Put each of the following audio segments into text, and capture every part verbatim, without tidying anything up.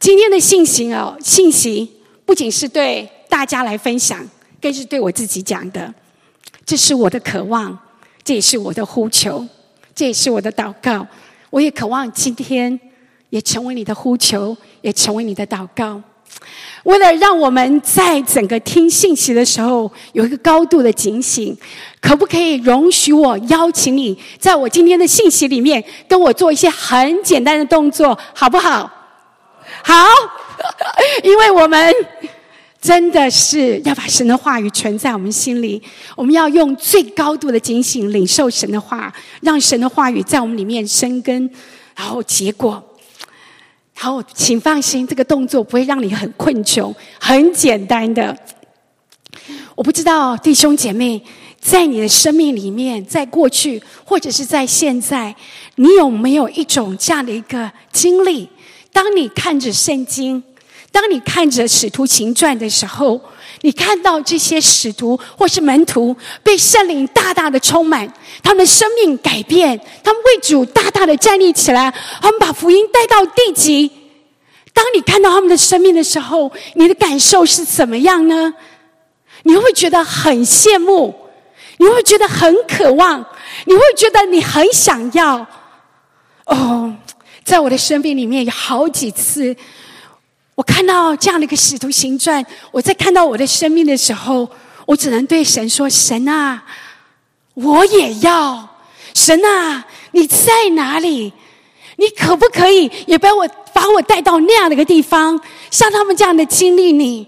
今天的信息哦，信息不仅是对大家来分享，更是对我自己讲的。这是我的渴望，这也是我的呼求，这也是我的祷告。我也渴望今天也成为你的呼求，也成为你的祷告。为了让我们在整个听信息的时候有一个高度的警醒，可不可以容许我邀请你在我今天的信息里面跟我做一些很简单的动作，好不好？好，因为我们真的是要把神的话语存在我们心里，我们要用最高度的警醒领受神的话，让神的话语在我们里面生根，然后结果。好，请放心，这个动作不会让你很困窘，很简单的。我不知道弟兄姐妹，在你的生命里面，在过去或者是在现在，你有没有一种这样的一个经历？当你看着圣经，当你看着使徒行传的时候，你看到这些使徒或是门徒被圣灵大大的充满，他们的生命改变，他们为主大大的站立起来，他们把福音带到地极。当你看到他们的生命的时候，你的感受是怎么样呢？你会觉得很羡慕，你会觉得很渴望，你会觉得你很想要。哦，在我的生命里面有好几次，我看到这样的一个使徒行传，我在看到我的生命的时候，我只能对神说：神啊，我也要。神啊，你在哪里？你可不可以也把我把我带到那样的一个地方，像他们这样的经历你？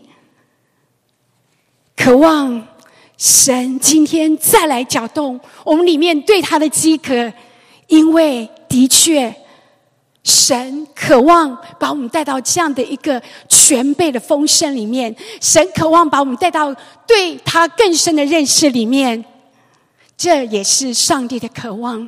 渴望神今天再来搅动我们里面对他的饥渴，因为的确神渴望把我们带到这样的一个全备的丰盛里面，神渴望把我们带到对他更深的认识里面，这也是上帝的渴望。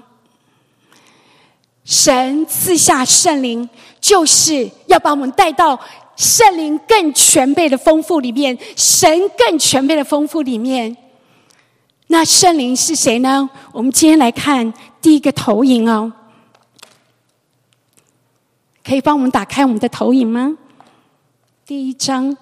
神赐下圣灵，就是要把我们带到圣灵更全备的丰富里面，神更全备的丰富里面。那圣灵是谁呢？我们今天来看第一个投影哦，可以帮我们打开我们的投影吗？第一章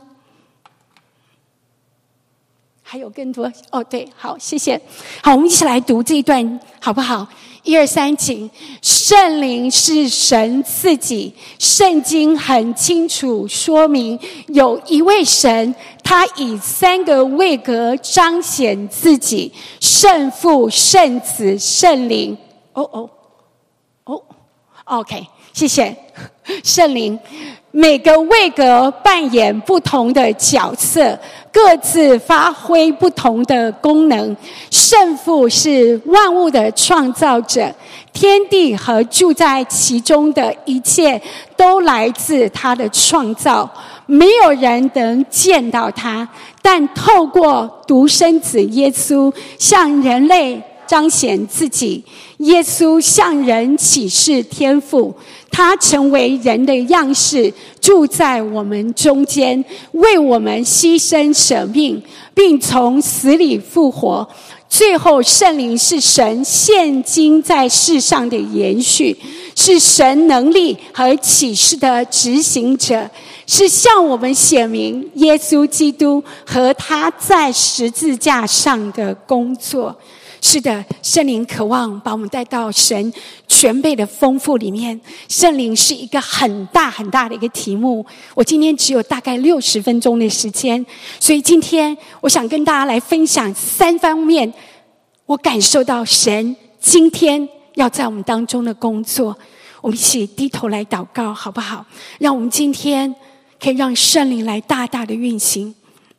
还有更多哦，对，好，谢谢。好，我们一起来读这一段好不好？一二三，请。圣灵是神自己，圣经很清楚说明有一位神，他以三个位格彰显自己：圣父、圣子、圣灵。哦哦哦 ，OK， 谢谢。圣灵每个位格扮演不同的角色，各自发挥不同的功能。圣父是万物的创造者，天地和住在其中的一切都来自他的创造，没有人能见到他，但透过独生子耶稣向人类彰显自己。耶稣向人启示天父，他成为人的样式，住在我们中间，为我们牺牲舍命，并从死里复活。最后，圣灵是神现今在世上的延续，是神能力和启示的执行者，是向我们显明耶稣基督和他在十字架上的工作。是的，圣灵渴望把我们带到神全备的丰富里面。圣灵是一个很大很大的一个题目，我今天只有大概六十分钟的时间，所以今天我想跟大家来分享三方面我感受到神今天要在我们当中的工作。我们一起低头来祷告好不好？让我们今天可以让圣灵来大大的运行。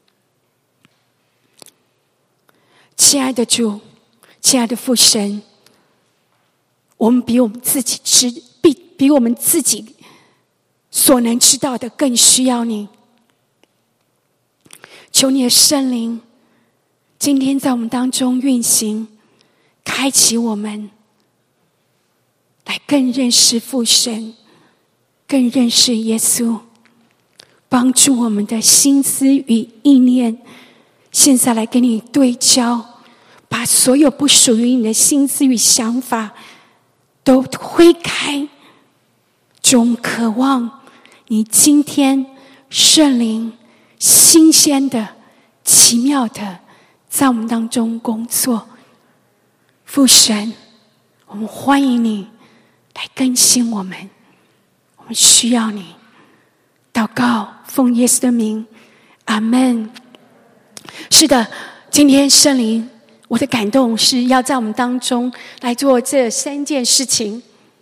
亲爱的主，亲爱的父神，我们比我们自己知比比我们自己所能知道的更需要你。求你的圣灵今天在我们当中运行，开启我们来更认识父神，更认识耶稣，帮助我们的心思与意念现在来跟你对焦，把所有不属于你的心思与想法都推开，总渴望你今天圣灵新鲜的、奇妙的在我们当中工作。父神，我们欢迎你来更新我们，我们需要你。祷告，奉耶稣的名，阿们。是的，今天圣灵，我的感动是要在我们当中来做这三件事情。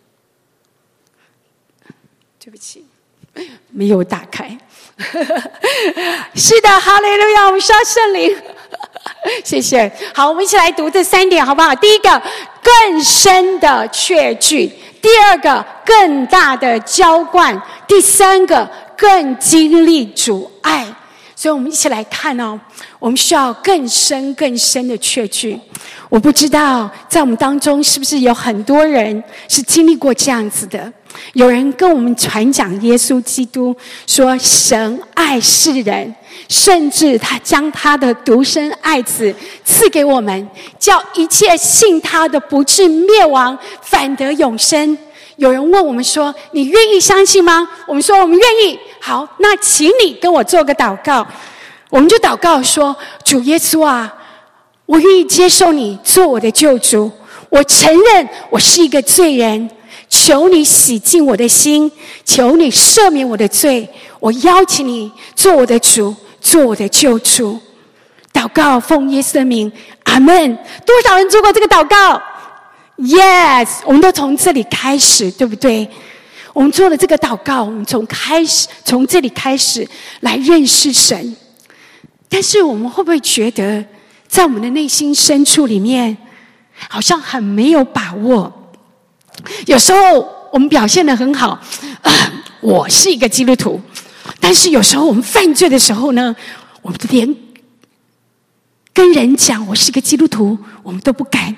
对不起，没有打开。是的，哈利路亚，我们需要圣灵。谢谢。好，我们一起来读这三点好不好？第一个，更深的确据；第二个，更大的浇灌；第三个，更经历主爱。所以我们一起来看哦，我们需要更深更深的确据。我不知道在我们当中是不是有很多人是经历过这样子的。有人跟我们传讲耶稣基督，说神爱世人，甚至他将他的独生爱子赐给我们，叫一切信他的不至灭亡，反得永生。有人问我们说，你愿意相信吗？我们说我们愿意。好，那请你跟我做个祷告。我们就祷告说，主耶稣啊，我愿意接受你做我的救主，我承认我是一个罪人，求你洗净我的心，求你赦免我的罪，我邀请你做我的主，做我的救主。祷告奉耶稣的名，阿们。多少人做过这个祷告？ Yes， 我们都从这里开始，对不对？我们做了这个祷告，我们从开始从这里开始来认识神。但是我们会不会觉得在我们的内心深处里面好像很没有把握？有时候我们表现得很好、呃、我是一个基督徒，但是有时候我们犯罪的时候呢，我们连跟人讲我是个基督徒我们都不敢。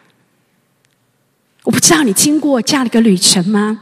我不知道你经过这样的一个旅程吗？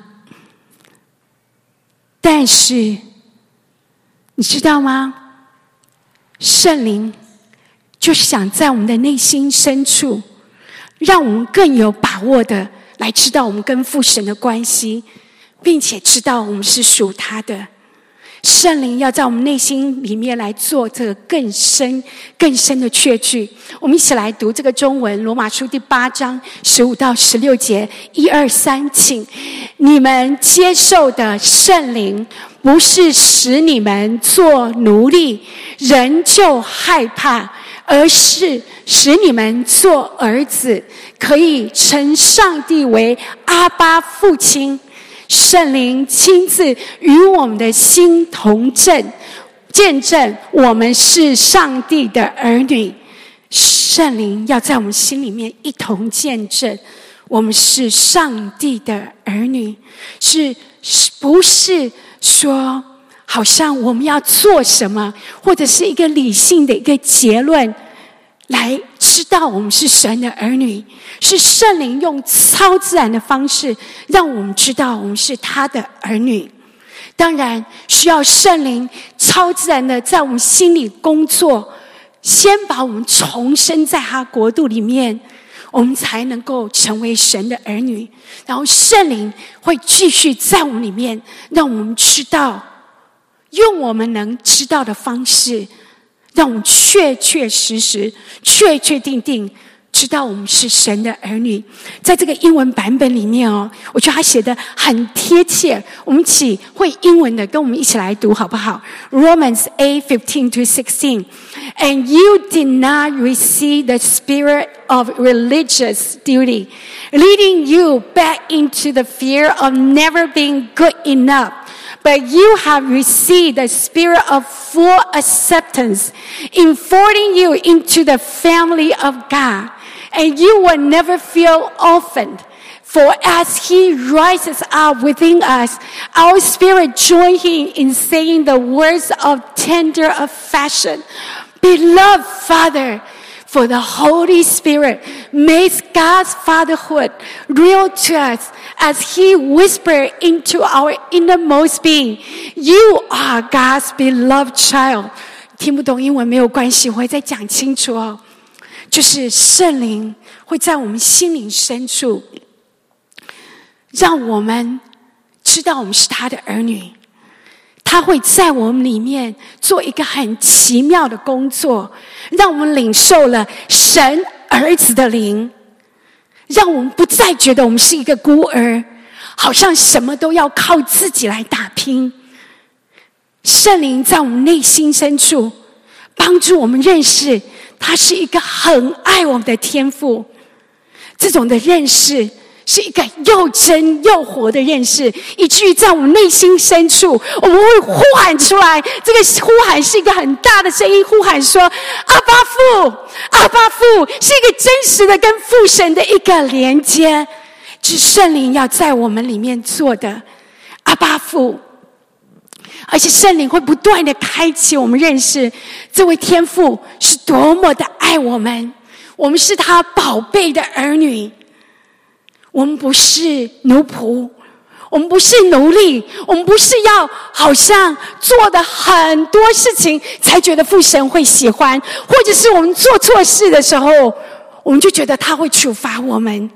但是你知道吗？圣灵就是想在我们的内心深处，让我们更有把握的来知道我们跟父神的关系，并且知道我们是属他的。圣灵要在我们内心里面来做这个更深更深的确据。我们一起来读这个中文罗马书第八章十五到十六节，一二三，请。你们接受的圣灵不是使你们做奴隶人就害怕，而是使你们做儿子，可以称上帝为阿爸父亲。圣灵亲自与我们的心同证，见证我们是上帝的儿女。圣灵要在我们心里面一同见证我们是上帝的儿女，是不是说好像我们要做什么，或者是一个理性的一个结论来知道我们是神的儿女，是圣灵用超自然的方式让我们知道我们是他的儿女。当然需要圣灵超自然的在我们心里工作，先把我们重生在他国度里面，我们才能够成为神的儿女。然后圣灵会继续在我们里面，让我们知道，用我们能知道的方式，让我们确确实实、确确定定知道我们是神的儿女。在这个英文版本里面哦，我觉得他写得很贴切。我们一起会英文的，跟我们一起来读好不好？ Romans eight fifteen to sixteen. And you did not receive the spirit of religious duty, leading you back into the fear of never being good enough.But you have received the spirit of full acceptance, enfolding you into the family of God. And you will never feel orphaned. For as he rises up within us, our spirit joins him in saying the words of tender affection. Beloved Father, for the Holy Spirit makes God's fatherhood real to us as he whispered into our innermost being, You are God's beloved child. 听不懂英文没有关系，我会再讲清楚哦。就是圣灵会在我们心灵深处，让我们知道我们是他的儿女。 他会在我们里面做一个很奇妙的工作，让我们领受了神儿子的灵，让我们不再觉得我们是一个孤儿，好像什么都要靠自己来打拼。圣灵在我们内心深处帮助我们认识他是一个很爱我们的天父，这种的认识是一个又真又活的认识，以至于在我们内心深处我们会呼喊出来，这个呼喊是一个很大的声音，呼喊说阿爸父，阿爸父，是一个真实的跟父神的一个连接，是圣灵要在我们里面做的阿爸父。而且圣灵会不断的开启我们认识这位天父是多么的爱我们，我们是他宝贝的儿女，我们不是奴仆，我们不是奴隶，我们不是要好像做的很多事情才觉得父神会喜欢，或者是我们做错事的时候我们就觉得他会处罚我们。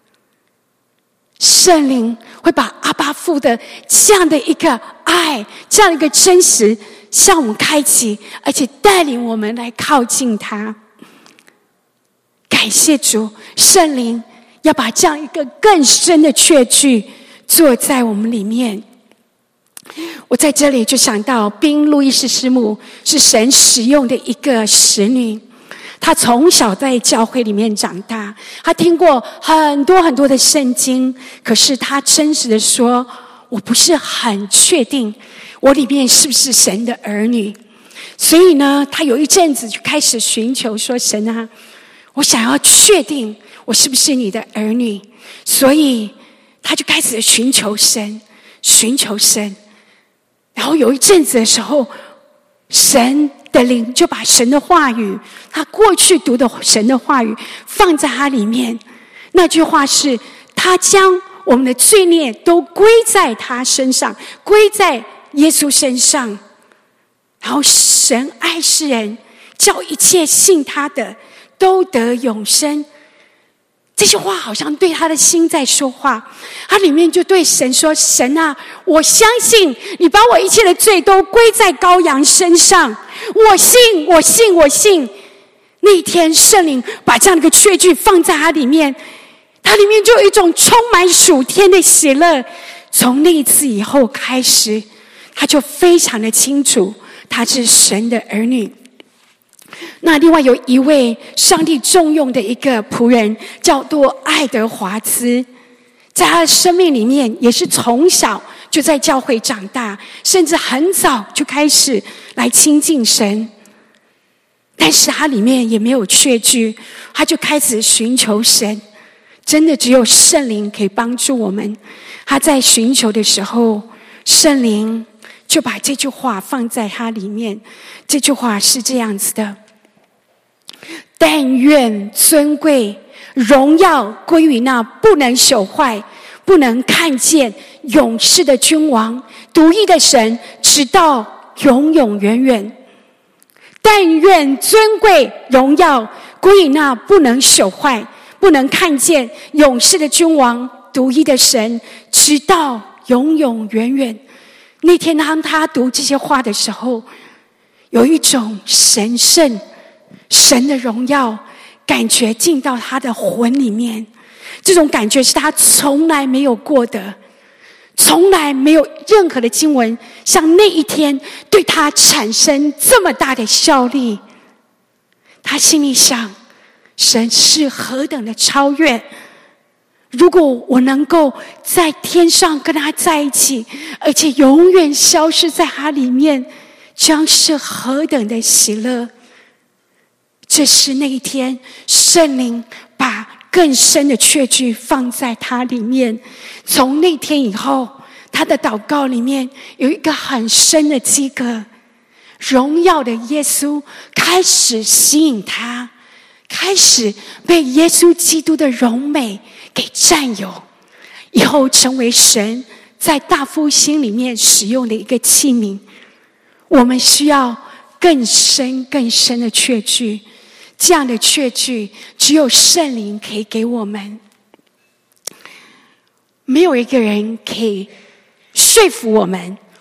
圣灵会把阿爸父的这样的一个爱，这样的一个真实向我们开启，而且带领我们来靠近他。感谢主，圣灵要把这样一个更深的确据做在我们里面。我在这里就想到宾路易士师母是神使用的一个使女，她从小在教会里面长大，她听过很多很多的圣经，可是她真实的说，我不是很确定我里面是不是神的儿女。所以呢，她有一阵子就开始寻求说，神啊，我想要确定我是不是你的儿女。所以她就开始寻求神，寻求神。然后有一阵子的时候，神的灵就把神的话语，他过去读的神的话语放在他里面。那句话是，他将我们的罪孽都归在他身上，归在耶稣身上。然后神爱世人，叫一切信他的都得永生。这句话好像对他的心在说话，他里面就对神说，神啊，我相信你把我一切的罪都归在羔羊身上，我信我信我信。那一天圣灵把这样的一个确据放在他里面，他里面就有一种充满属天的喜乐。从那一次以后开始，他就非常的清楚他是神的儿女。那另外有一位上帝重用的一个仆人叫做爱德华兹，在他的生命里面也是从小就在教会长大，甚至很早就开始来亲近神。但是他里面也没有确据，他就开始寻求神，真的只有圣灵可以帮助我们。他在寻求的时候，圣灵就把这句话放在他里面。这句话是这样子的，但愿尊贵荣耀归于那不能朽坏不能看见永世的君王，独一的神，直到永永远远。但愿尊贵荣耀归于那不能朽坏不能看见永世的君王，独一的神，直到永永远远。那天当他读这些话的时候，有一种神圣神的荣耀感觉进到他的魂里面，这种感觉是他从来没有过的，从来没有任何的经文像那一天对他产生这么大的效力。他心里想，神是何等的超越，如果我能够在天上跟他在一起，而且永远消失在他里面，将是何等的喜乐。这是那一天圣灵把更深的确据放在他里面。从那天以后，他的祷告里面有一个很深的饥渴，荣耀的耶稣开始吸引他，开始被耶稣基督的荣美给占有，以后成为神在大复兴里面使用的一个器皿。我们需要更深更深的确据，这样的确据只有圣灵可以给我们。没有一个人可以说服我们，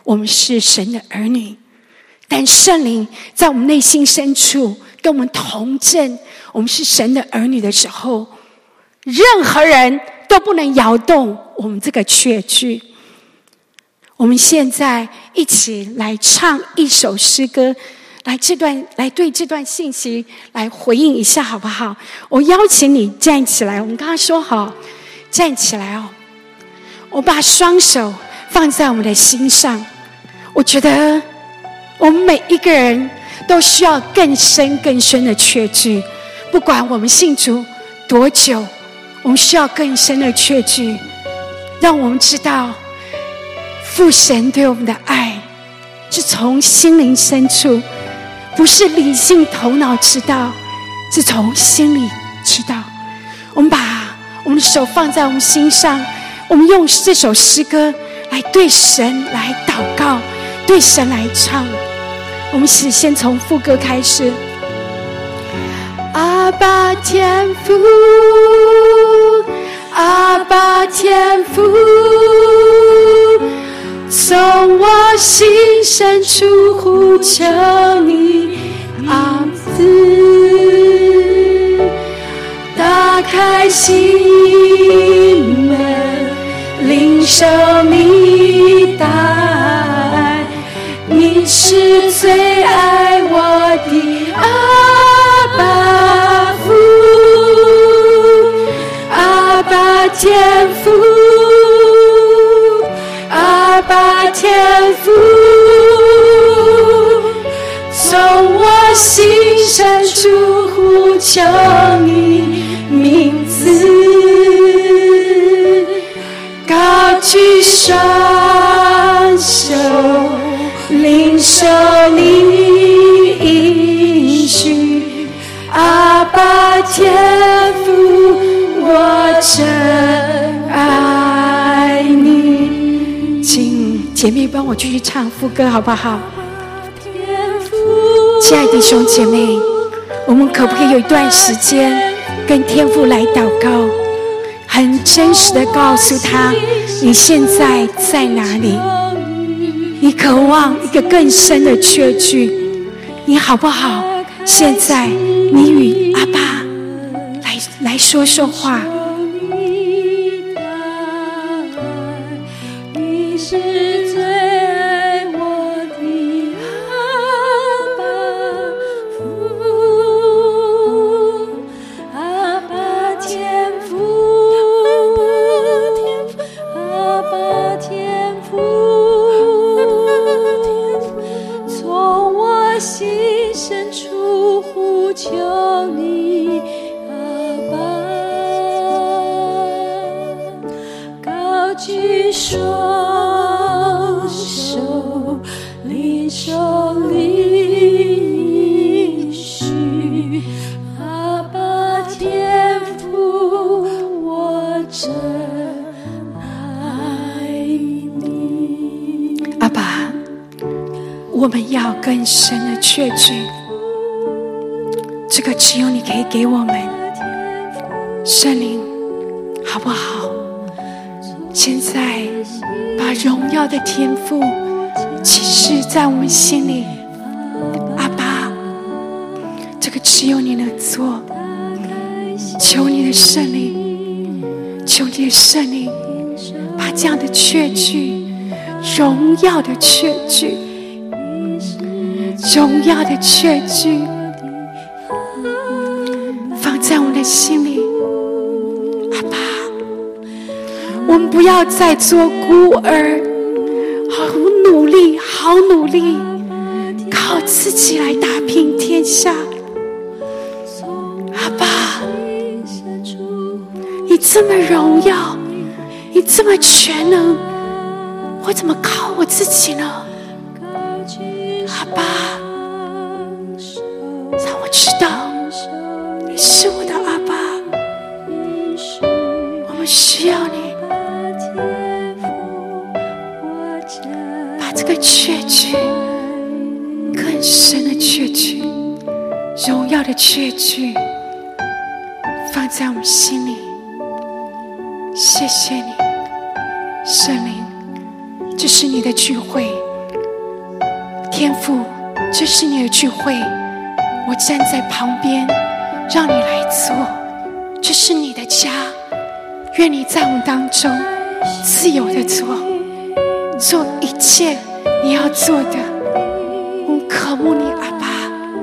我们是神的儿女，但圣灵在我们内心深处跟我们同证，我们是神的儿女的时候，任何人都不能摇动我们这个确据。我们现在一起来唱一首诗歌，来这段来对这段信息来回应一下好不好？我邀请你站起来，我们刚刚说好站起来哦。我把双手放在我们的心上，我觉得我们每一个人都需要更深更深的确据，不管我们信主多久，我们需要更深的确据，让我们知道父神对我们的爱是从心灵深处，不是理性头脑知道，是从心里知道。我们把我们的手放在我们心上，我们用这首诗歌来对神来祷告，对神来唱。我们先从副歌开始。阿爸天父，阿爸天父，从我心深处呼求你名字，打开心门，领受你大爱，你是最爱我的阿爸父，阿爸天父，阿爸天父，从我心深处呼求你名字，高举双手，领受你应许，阿爸天父，我真爱你。请姐妹帮我继续唱副歌好不好？亲爱的弟兄姐妹，我们可不可以有一段时间跟天父来祷告，很真实的告诉他你现在在哪里，你渴望一个更深的确据，你好不好？现在你与阿爸来来说说话。你是最爱我的阿爸父，阿爸天父，阿爸天父，从我心深处呼求你阿爸，高举双手，领受你应许，阿爸天父，我真爱你。阿爸，我们要更深的确据，这个只有你可以给我们。圣灵好不好？现在把荣耀的天赋启示在我们心里，阿爸，这个只有你能做。求你的圣灵，求你的圣灵把这样的确据，荣耀的确据，荣耀的确据放在我们的心里。阿爸，我们不要再做孤儿，好努力好努力靠自己来打拼天下。阿爸，你这么荣耀，你这么全能，我怎么靠我自己呢？阿爸，让我知道你是我的阿爸，我们需要你，把这个确据，更深的确据，荣耀的确据放在我们心里。谢谢你，圣灵，这是你的聚会， 天父，这是你的聚会，我站在旁边让你来做，这是你的家，愿你在我们当中自由的做做一切你要做的。我们渴慕你，阿爸，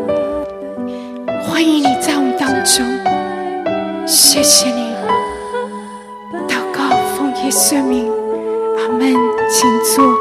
欢迎你在我们当中，谢谢你。祷告奉耶稣名，阿们。请坐。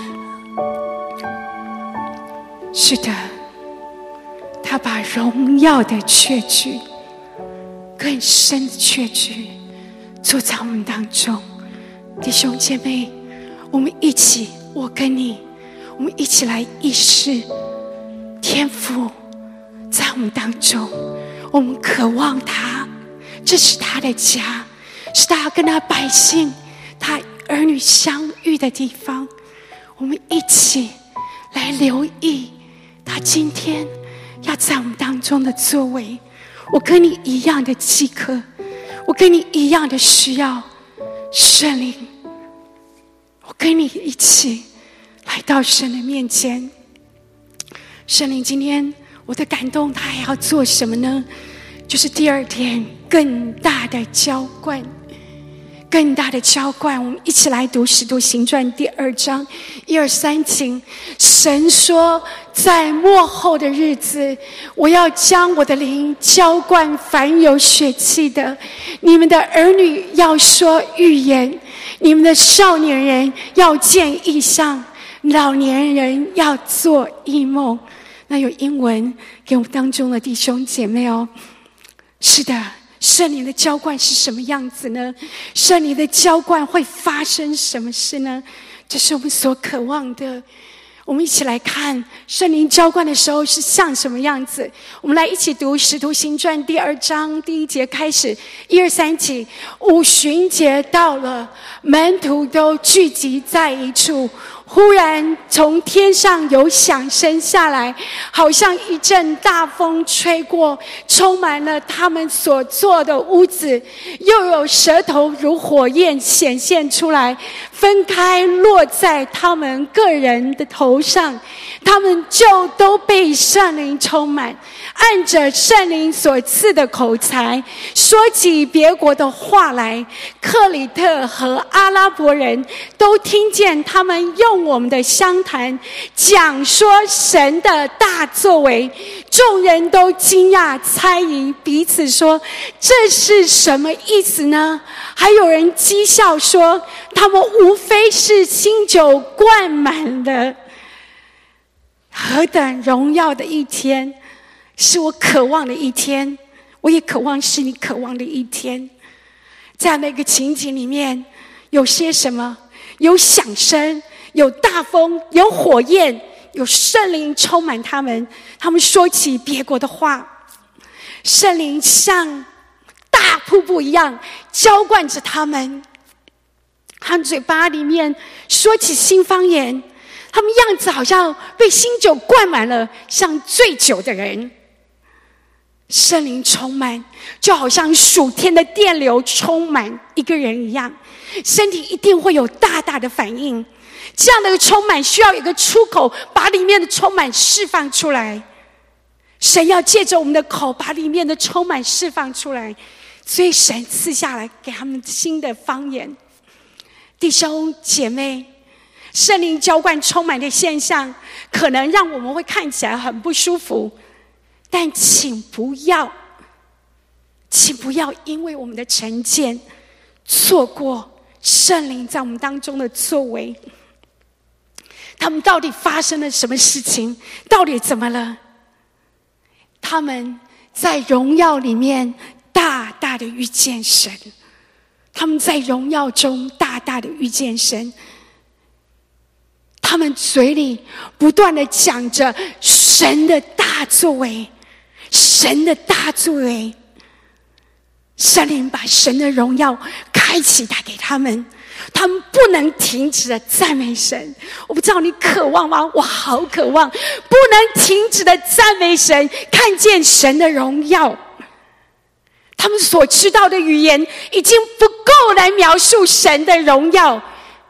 是的，他把荣耀的确据，更深的确据坐在我们当中。弟兄姐妹，我们一起，我跟你，我们一起来意识天父在我们当中，我们渴望他，这是他的家，是他跟他百姓他儿女相遇的地方。我们一起来留意他今天要在我们当中的作为。我跟你一样的饥渴，我跟你一样的需要圣灵，我跟你一起来到神的面前。圣灵今天我的感动，他还要做什么呢？就是第二天更大的浇灌，更大的浇灌。我们一起来读《使徒行传》第二章一二三节。神说，在末后的日子，我要将我的灵浇灌凡有血气的，你们的儿女要说预言，你们的少年人要见异象，老年人要做异梦。那有英文给我们当中的弟兄姐妹哦。是的，圣灵的浇灌是什么样子呢？圣灵的浇灌会发生什么事呢？这是我们所渴望的。我们一起来看圣灵浇灌的时候是像什么样子。我们来一起读《使徒行传》第二章第一节开始，一二三节。五旬节到了，门徒都聚集在一处，忽然从天上有响声下来，好像一阵大风吹过，充满了他们所坐的屋子，又有舌头如火焰显现出来，分开落在他们个人的头上，他们就都被圣灵充满，按着圣灵所赐的口才说起别国的话来。克里特和阿拉伯人都听见他们用我们的相谈讲说神的大作为，众人都惊讶猜疑，彼此说这是什么意思呢？还有人讥笑说他们无非是新酒灌满了。何等荣耀的一天，是我渴望的一天，我也渴望是你渴望的一天。在那个情景里面有些什么？有响声，有大风，有火焰，有圣灵充满他们，他们说起别国的话，圣灵像大瀑布一样浇灌着他们，他们嘴巴里面说起新方言，他们样子好像被新酒灌满了，像醉酒的人。圣灵充满，就好像属天的电流充满一个人一样，身体一定会有大大的反应。这样的一个充满需要有一个出口，把里面的充满释放出来。神要借着我们的口把里面的充满释放出来，所以神赐下来给他们新的方言。弟兄姐妹，圣灵浇灌充满的现象可能让我们会看起来很不舒服，但请不要请不要因为我们的成见错过圣灵在我们当中的作为。他们到底发生了什么事情？到底怎么了？他们在荣耀里面大大的遇见神，他们在荣耀中大大的遇见神，他们嘴里不断的讲着神的大作为，神的大作为。圣灵把神的荣耀开启带给他们，他们不能停止的赞美神。我不知道你渴望吗？我好渴望，不能停止的赞美神，看见神的荣耀。他们所知道的语言已经不够来描述神的荣耀，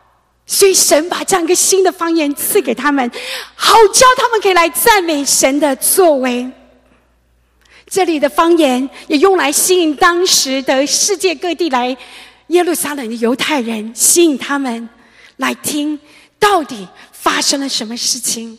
所以神把这样一个新的方言赐给他们，好叫他们可以来赞美神的作为。这里的方言也用来吸引当时的世界各地来耶路撒冷的犹太人，吸引他们来听到底发生了什么事情。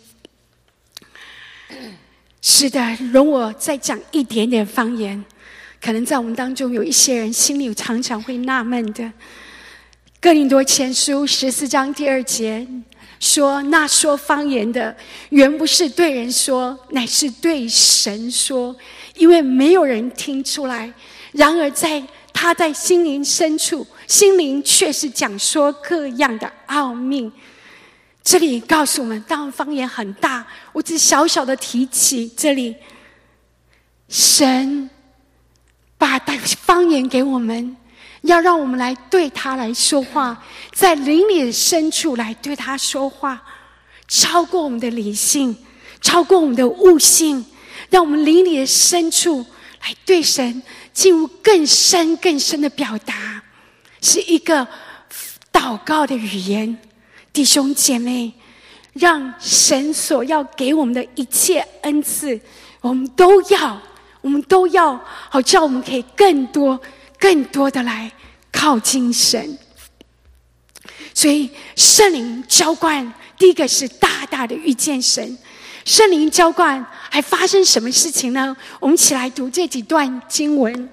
是的，容我再讲一点点方言，可能在我们当中有一些人心里常常会纳闷的。哥林多前书十四章第二节说，那说方言的原不是对人说，乃是对神说，因为没有人听出来，然而在他在心灵深处，心灵却是讲说各样的奥秘。这里告诉我们，当然方言很大，我只小小的提起这里，神把方言给我们，要让我们来对他来说话，在灵里的深处来对他说话，超过我们的理性，超过我们的悟性，让我们灵里的深处来对神进入更深更深的表达，是一个祷告的语言。弟兄姐妹，让神所要给我们的一切恩赐，我们都要，我们都要，好叫我们可以更多更多的来靠近神。所以圣灵浇灌，第一个是大大的遇见神。圣灵浇灌还发生什么事情呢？我们一起来读这几段经文。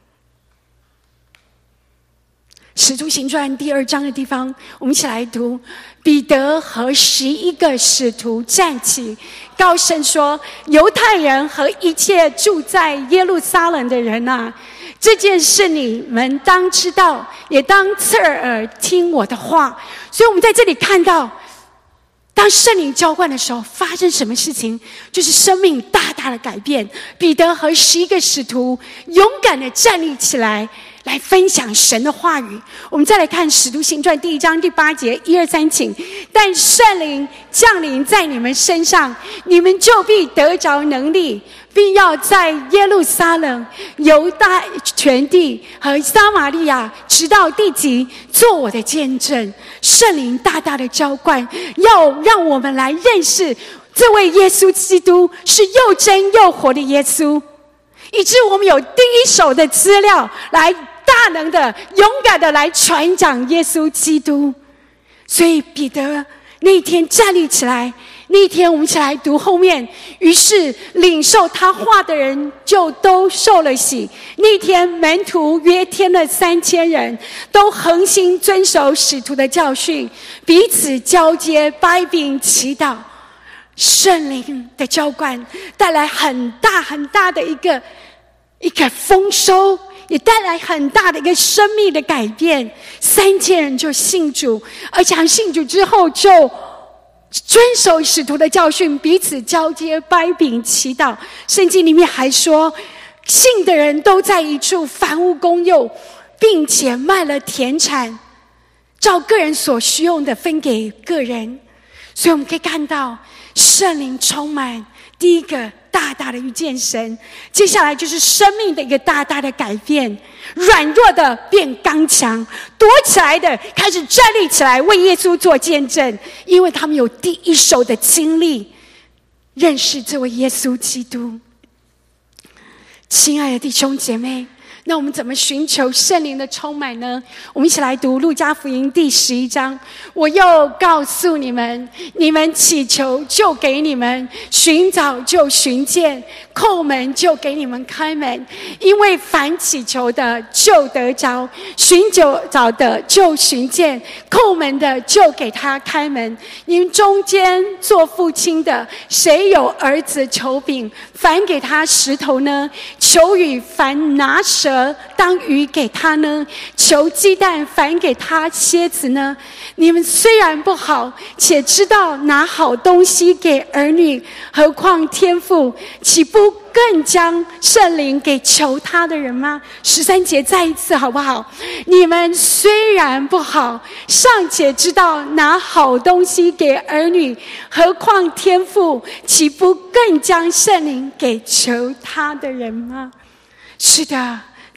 使徒行传第二章的地方，我们一起来读。彼得和十一个使徒站起，高声说：犹太人和一切住在耶路撒冷的人啊，这件事你们当知道，也当侧耳听我的话。所以我们在这里看到，当圣灵浇灌的时候，发生什么事情？就是生命大大的改变。彼得和十一个使徒勇敢的站立起来，来分享神的话语。我们再来看使徒行传第一章第八节，一二三，请。但圣灵降临在你们身上，你们就必得着能力，并要在耶路撒冷、犹大全地和撒玛利亚直到地极做我的见证。圣灵大大的浇灌，要让我们来认识这位耶稣基督是又真又活的耶稣，以致我们有第一手的资料来大能的勇敢的来传讲耶稣基督。所以彼得那一天站立起来，那一天我们一起来读后面，于是领受他话的人就都受了洗。那天门徒约添了三千人，都恒心遵守使徒的教训，彼此交接掰饼祈祷。圣灵的浇灌带来很大很大的一个一个丰收，也带来很大的一个生命的改变。三千人就信主，而且信主之后就遵守使徒的教训，彼此交接掰饼祈祷。圣经里面还说，信的人都在一处凡物公用，并且卖了田产，照个人所需用的分给个人。所以我们可以看到圣灵充满，第一个大大的遇见神，接下来就是生命的一个大大的改变，软弱的变刚强，躲起来的开始站立起来为耶稣做见证，因为他们有第一手的经历，认识这位耶稣基督。亲爱的弟兄姐妹，那我们怎么寻求圣灵的充满呢？我们一起来读路加福音第十一章。我又告诉你们，你们祈求就给你们，寻找就寻见，叩门就给你们开门。因为凡祈求的就得着，寻找的就寻见，叩门的就给他开门。你们中间做父亲的，谁有儿子求饼，反给他石头呢？求雨，反拿蛇当鱼给他呢？求鸡蛋，反给他蝎子呢？你们虽然不好，且知道拿好东西给儿女，何况天父岂不更将圣灵给求他的人吗？十三节再一次好不好？你们虽然不好，尚且知道拿好东西给儿女，何况天父岂不更将圣灵给求他的人吗？是的，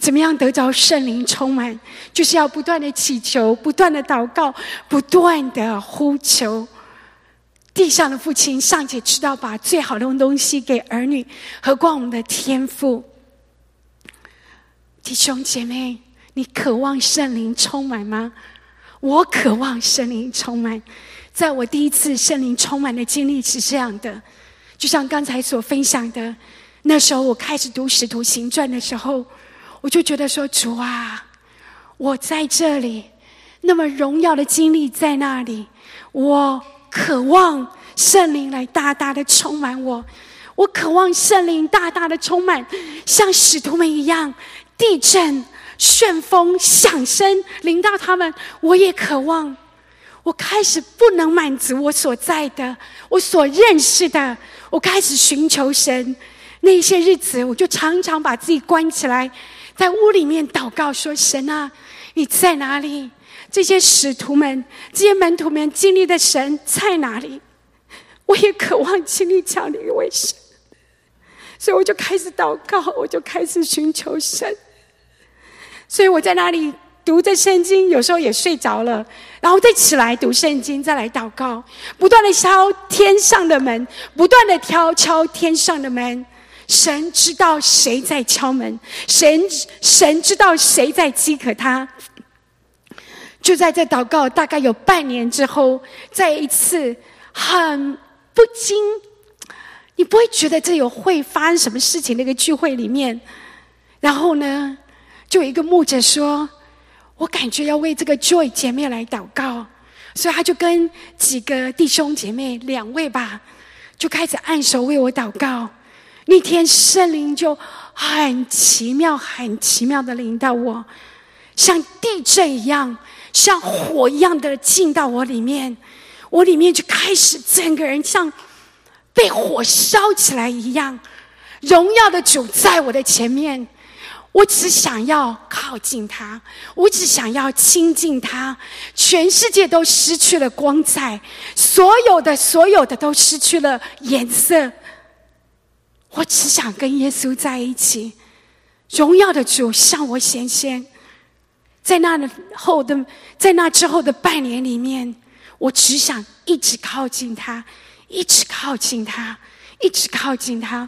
怎么样得着圣灵充满？就是要不断的祈求，不断的祷告，不断的呼求。地上的父亲尚且知道把最好的东西给儿女，何况我们的天父？弟兄姐妹，你渴望圣灵充满吗？我渴望圣灵充满。在我第一次圣灵充满的经历是这样的，就像刚才所分享的，那时候我开始读使徒行传的时候，我就觉得说，主啊，我在这里，那么荣耀的经历在那里，我渴望圣灵来大大的充满我，我渴望圣灵大大的充满，像使徒们一样，地震、旋风、响声临到他们，我也渴望。我开始不能满足我所在的，我所认识的，我开始寻求神。那些日子，我就常常把自己关起来，在屋里面祷告说，神啊，你在哪里？这些使徒们，这些门徒们经历的神在哪里？我也渴望经历这样的一位神，所以我就开始祷告，我就开始寻求神。所以我在那里读着圣经，有时候也睡着了，然后再起来读圣经，再来祷告，不断的敲天上的门，不断的敲敲天上的门。神知道谁在敲门，神神知道谁在饥渴他。就在这祷告大概有半年之后，在一次很不经，你不会觉得这有会发生什么事情的一个聚会里面，然后呢，就有一个牧者说，我感觉要为这个 Joy 姐妹来祷告，所以他就跟几个弟兄姐妹，两位吧，就开始按手为我祷告。那天圣灵就很奇妙很奇妙的临到我，像地震一样，像火一样的进到我里面，我里面就开始整个人像被火烧起来一样。荣耀的主在我的前面，我只想要靠近他，我只想要亲近他。全世界都失去了光彩，所有的所有的都失去了颜色，我只想跟耶稣在一起。荣耀的主向我显现，在那后的在那之后的半年里面，我只想一直靠近他，一直靠近他，一直靠近他，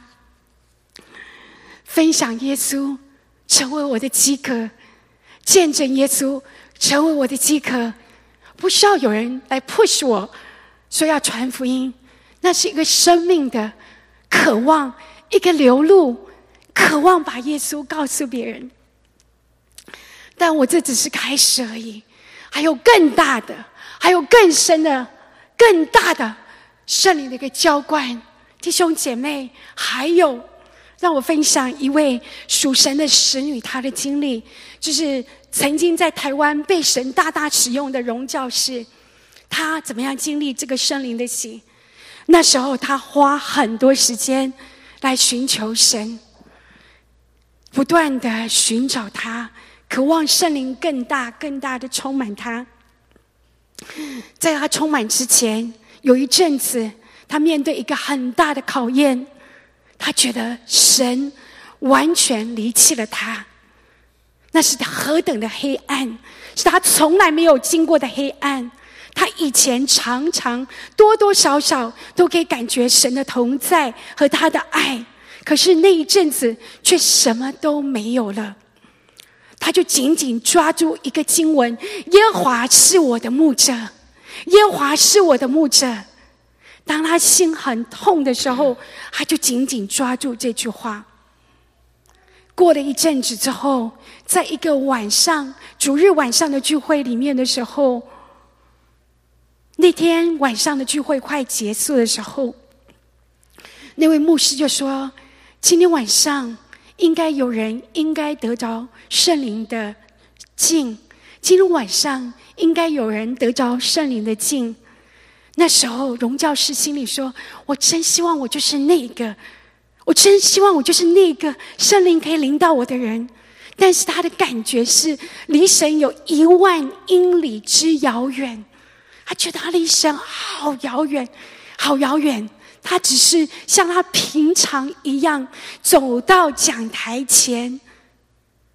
分享耶稣成为我的饥渴，见证耶稣成为我的饥渴。不需要有人来 push 我说要传福音，那是一个生命的渴望，一个流露，渴望把耶稣告诉别人。但我这只是开始而已，还有更大的，还有更深的，更大的圣灵的一个浇灌。弟兄姐妹，还有让我分享一位属神的使女，她的经历，就是曾经在台湾被神大大使用的荣教士，她怎么样经历这个圣灵的洗。那时候她花很多时间来寻求神，不断的寻找他，渴望圣灵更大更大的充满他。在他充满之前，有一阵子他面对一个很大的考验，他觉得神完全离弃了他，那是何等的黑暗，是他从来没有经过的黑暗。他以前常常多多少少都可以感觉神的同在和他的爱，可是那一阵子却什么都没有了。他就紧紧抓住一个经文，耶和华是我的牧者，耶和华是我的牧者。当他心很痛的时候，他就紧紧抓住这句话。过了一阵子之后，在一个晚上，主日晚上的聚会里面的时候，那天晚上的聚会快结束的时候，那位牧师就说，今天晚上应该有人应该得着圣灵的浸，今天晚上应该有人得着圣灵的浸。那时候荣教师心里说，我真希望我就是那个，我真希望我就是那个圣灵可以临到我的人。但是他的感觉是离神有一万英里之遥远，他觉得他离神好遥远好遥远。他只是像他平常一样走到讲台前，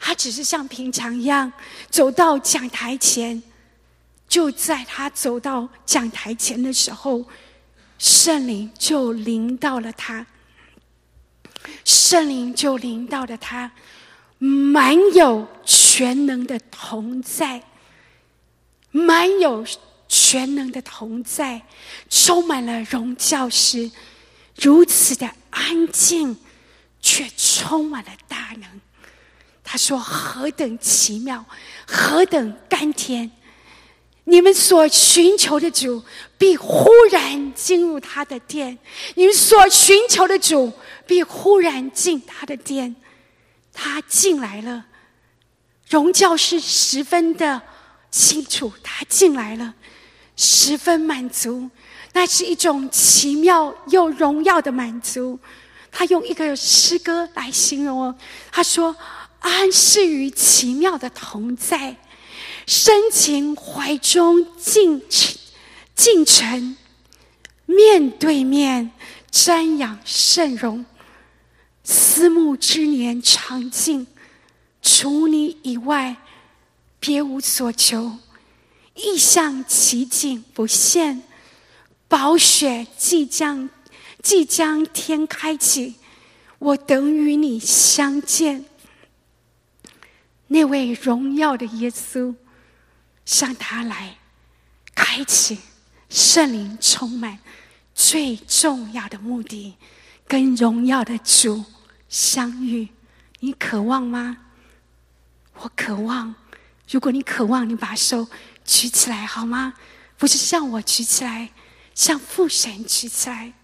他只是像平常一样走到讲台前。就在他走到讲台前的时候，圣灵就临到了他，圣灵就临到了他，满有全能的同在，满有全能的同在，充满了荣教师，如此的安静，却充满了大能。他说：何等奇妙，何等甘甜！你们所寻求的主必忽然进入他的殿，你们所寻求的主必忽然进他的殿。他进来了，荣教师十分的清楚，他进来了，十分满足，那是一种奇妙又荣耀的满足。他用一个诗歌来形容哦，他说：安适于奇妙的同在，深情怀中尽尽诚，面对面瞻仰圣容，思慕之年长尽，除你以外别无所求，意象奇景不现，宝血即将即将天开启，我等与你相见。那位荣耀的耶稣向他来，开启圣灵充满，最重要的目的，跟荣耀的主相遇。你渴望吗？我渴望。如果你渴望，你把手举起来好吗？不是向我举起来，向父神举起来。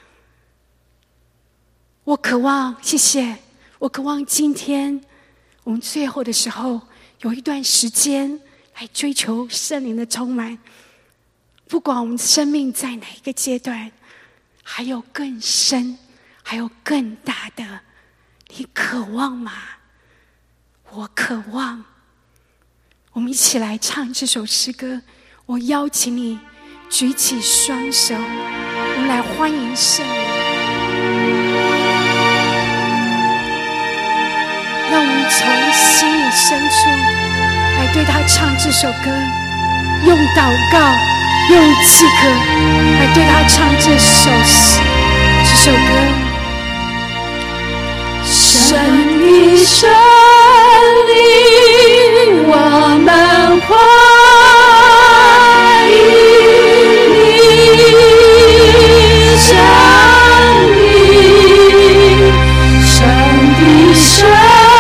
我渴望，谢谢。我渴望今天我们最后的时候有一段时间来追求圣灵的充满，不管我们生命在哪一个阶段，还有更深还有更大的，你渴望吗？我渴望。我们一起来唱这首诗歌，我邀请你举起双手，我们来欢迎圣灵。让我们从心里深处来对他唱这首歌，用祷告用饥渴来对他唱这首这首歌。 神的圣灵，我们欢迎你降临，神的圣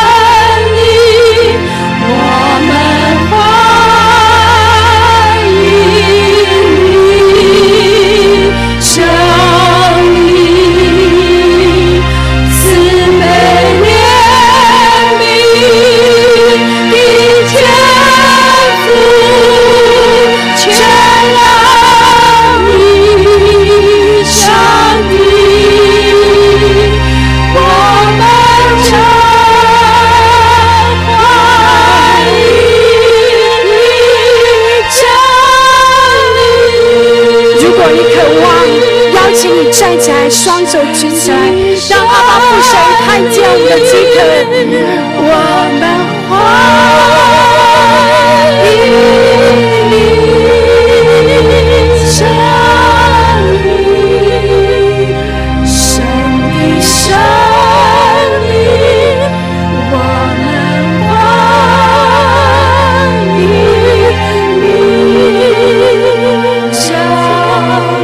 灵，我们欢迎你降临，慈悲怜悯的天父，全能的上帝，我们常欢迎你降临。 如果你渴望，邀请你站起来，双手举起来，让阿爸父神看见我们的饥渴。 我们欢迎你降临，神的圣灵，我们欢迎你降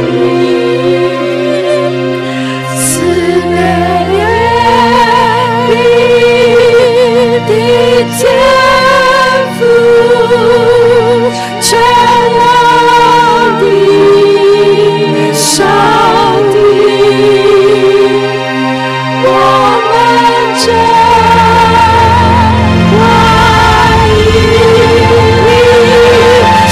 临，慈悲怜悯的天父，全能的上帝，我们真欢迎你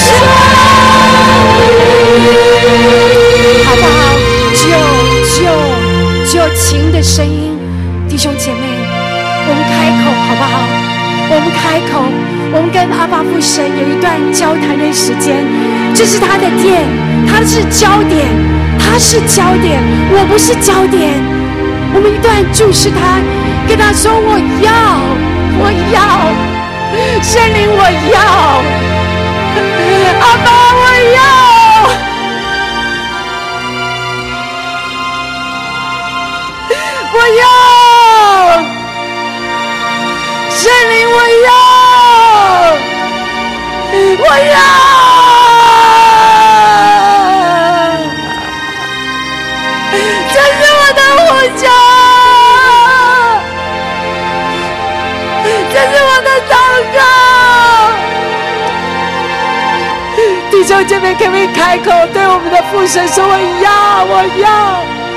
降临。 好不好？只有只有只有情的声音，弟兄姐妹，我们开口好不好？我们开口，我们跟阿爸父神有一段交谈的时间。这是他的殿，他是焦点，他是焦点，我不是焦点。我们一段注视他，跟他说：我要我要，圣灵我要，阿爸我要，我要，圣灵我要，我要。弟兄姐妹，可不可以开口对我们的父神说：“我要，我要！”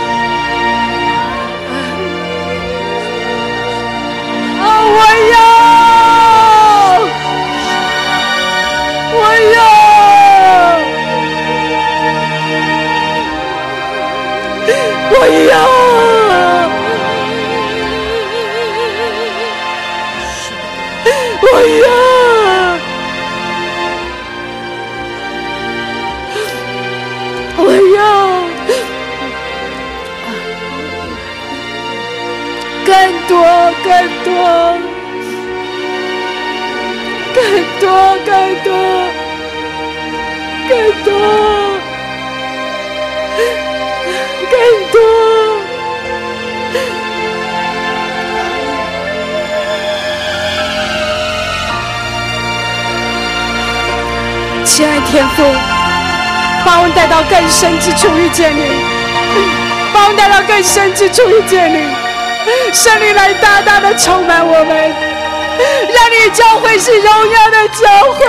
啊，我要，我要，我要，我要。我要更多，更多，更多，更多，更多，更多。亲爱的天父，把我们带到更深之处遇见你，把我们带到更深之处遇见你。圣灵来大大的充满我们，让你的教会是荣耀的教会，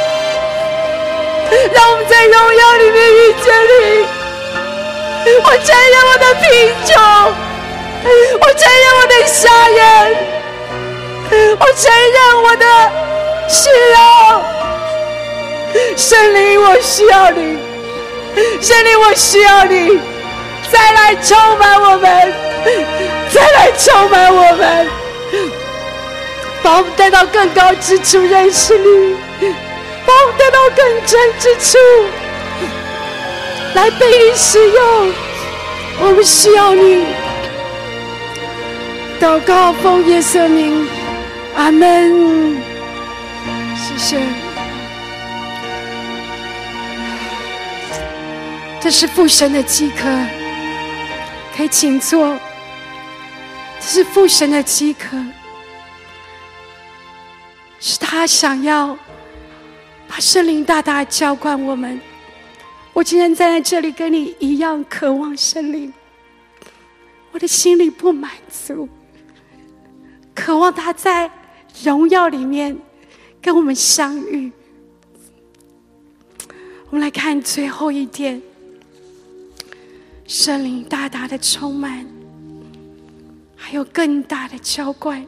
让我们在荣耀里面遇见你。我承认我的贫穷，我承认我的瞎眼，我承认我的需要。圣灵，我需要你。圣灵，我需要你，再来充满我们，再来充满我们，把我们带到更高之处认识你，把我们带到更深之处来被你使用。我们需要你。祷告奉耶稣名，阿们。谢谢。这是父神的饥渴，可以请坐。这是父神的饥渴，是他想要把圣灵大大浇灌我们。我今天站在这里跟你一样渴望圣灵，我的心里不满足，渴望他在荣耀里面跟我们相遇。我们来看最后一点，圣灵大大的充满，还有更大的浇灌，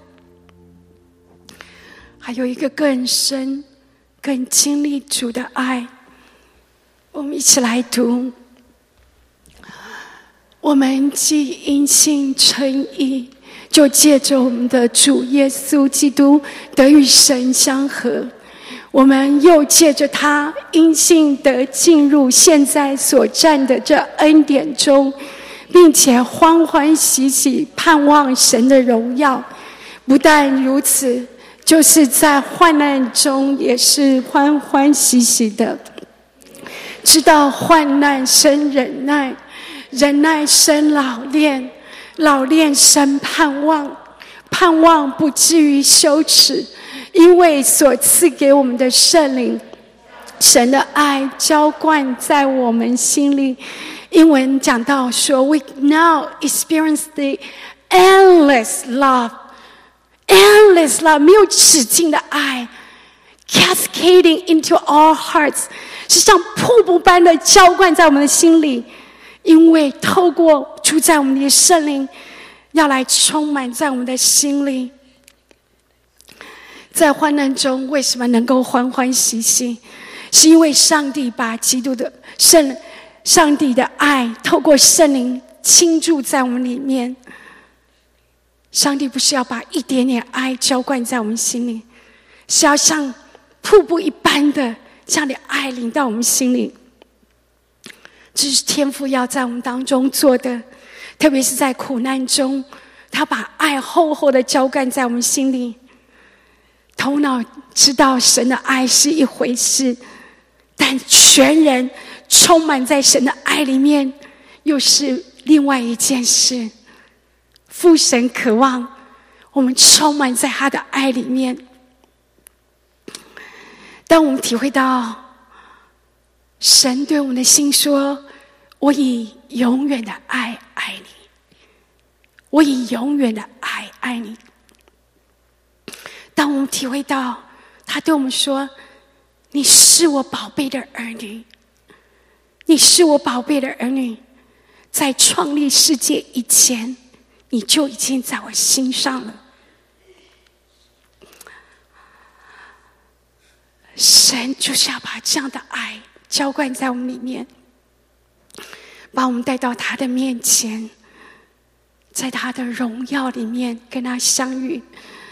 还有一个更深更经历主的爱。我们一起来读，我们既因信称义，就借着我们的主耶稣基督得与神相合，我们又借着他因信得进入现在所占的这恩典中，并且欢欢喜喜盼望神的荣耀。不但如此，就是在患难中也是欢欢喜喜的，知道患难生忍耐，忍耐生老练，老练生盼望，盼望不至于羞耻，因为所赐给我们的圣灵，神的爱浇灌在我们心里。英文讲到说 We now experience the endless love endless love 没有止境的爱 cascading into our hearts， 是像瀑布般的浇灌在我们的心里。因为透过住在我们的圣灵要来充满在我们的心里。在患难中为什么能够欢欢喜喜？是因为上帝把基督的圣上帝的爱透过圣灵倾注在我们里面。上帝不是要把一点点爱浇灌在我们心里，是要像瀑布一般的这样的爱淋到我们心里。这是天父要在我们当中做的，特别是在苦难中，他把爱厚厚的浇灌在我们心里。 头脑知道神的爱是一回事，但全人充满在神的爱里面又是另外一件事。父神渴望我们充满在他的爱里面。当我们体会到神对我们的心说，我以永远的爱爱你，我以永远的爱爱你。当我们体会到他对我们说，你是我宝贝的儿女，你是我宝贝的儿女，在创立世界以前你就已经在我心上了。神就是要把这样的爱浇灌在我们里面，把我们带到他的面前，在他的荣耀里面跟他相遇。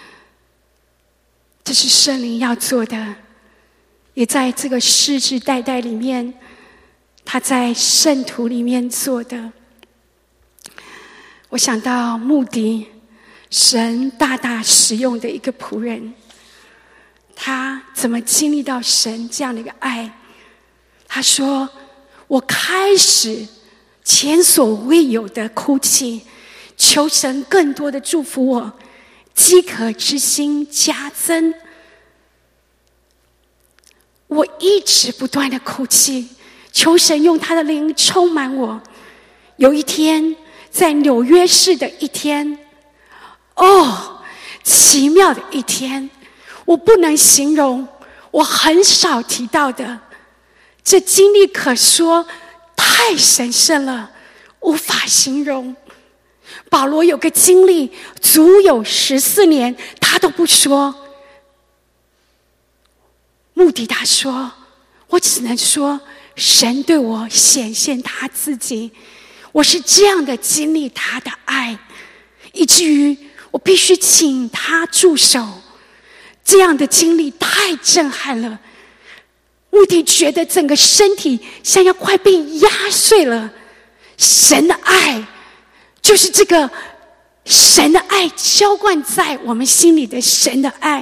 这是圣灵要做的，也在这个世世代代里面他在圣徒里面做的。我想到穆迪，神大大使用的一个仆人，他怎么经历到神这样的一个爱？他说，我开始前所未有的哭泣，求神更多的祝福我，饥渴之心加增。我一直不断的哭泣，求神用他的灵充满我。有一天在纽约市的一天，哦，奇妙的一天，我不能形容，我很少提到的，这经历可说太神圣了，无法形容。保罗有个经历足有十四年，他都不说。穆迪他说，我只能说神对我显现他自己，我是这样的经历他的爱，以至于我必须请他助手。这样的经历太震撼了，穆迪觉得整个身体像要快被压碎了。神的爱就是这个神的爱浇灌在我们心里的神的爱，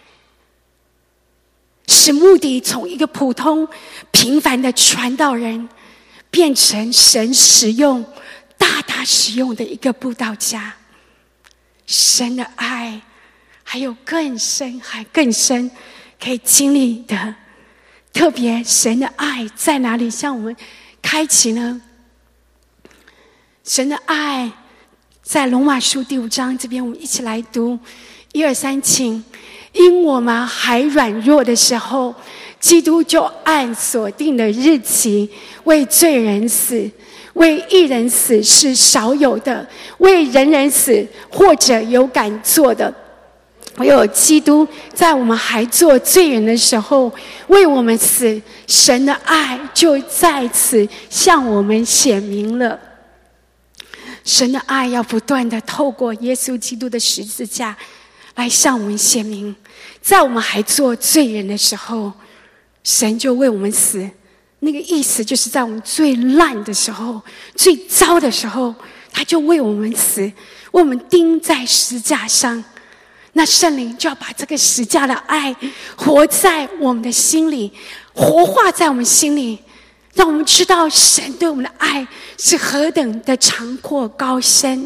使穆迪从一个普通平凡的传道人变成神使用大大使用的一个布道家。神的爱还有更深还更深可以经历的，特别神的爱在哪里向我们开启呢？神的爱在罗马书第五章这边，我们一起来读，一二三，请。因我们还软弱的时候，基督就按所定的日期为罪人死，为义人死是少有的，为人人死或者有敢做的。唯有基督在我们还做罪人的时候为我们死，神的爱就在此向我们显明了。神的爱要不断的透过耶稣基督的十字架来向我们显明，在我们还做罪人的时候，神就为我们死。那个意思就是在我们最烂的时候，最糟的时候，他就为我们死，为我们钉在十字架上。那圣灵就要把这个十字架的爱活在我们的心里，活化在我们心里，让我们知道神对我们的爱是何等的长阔高深。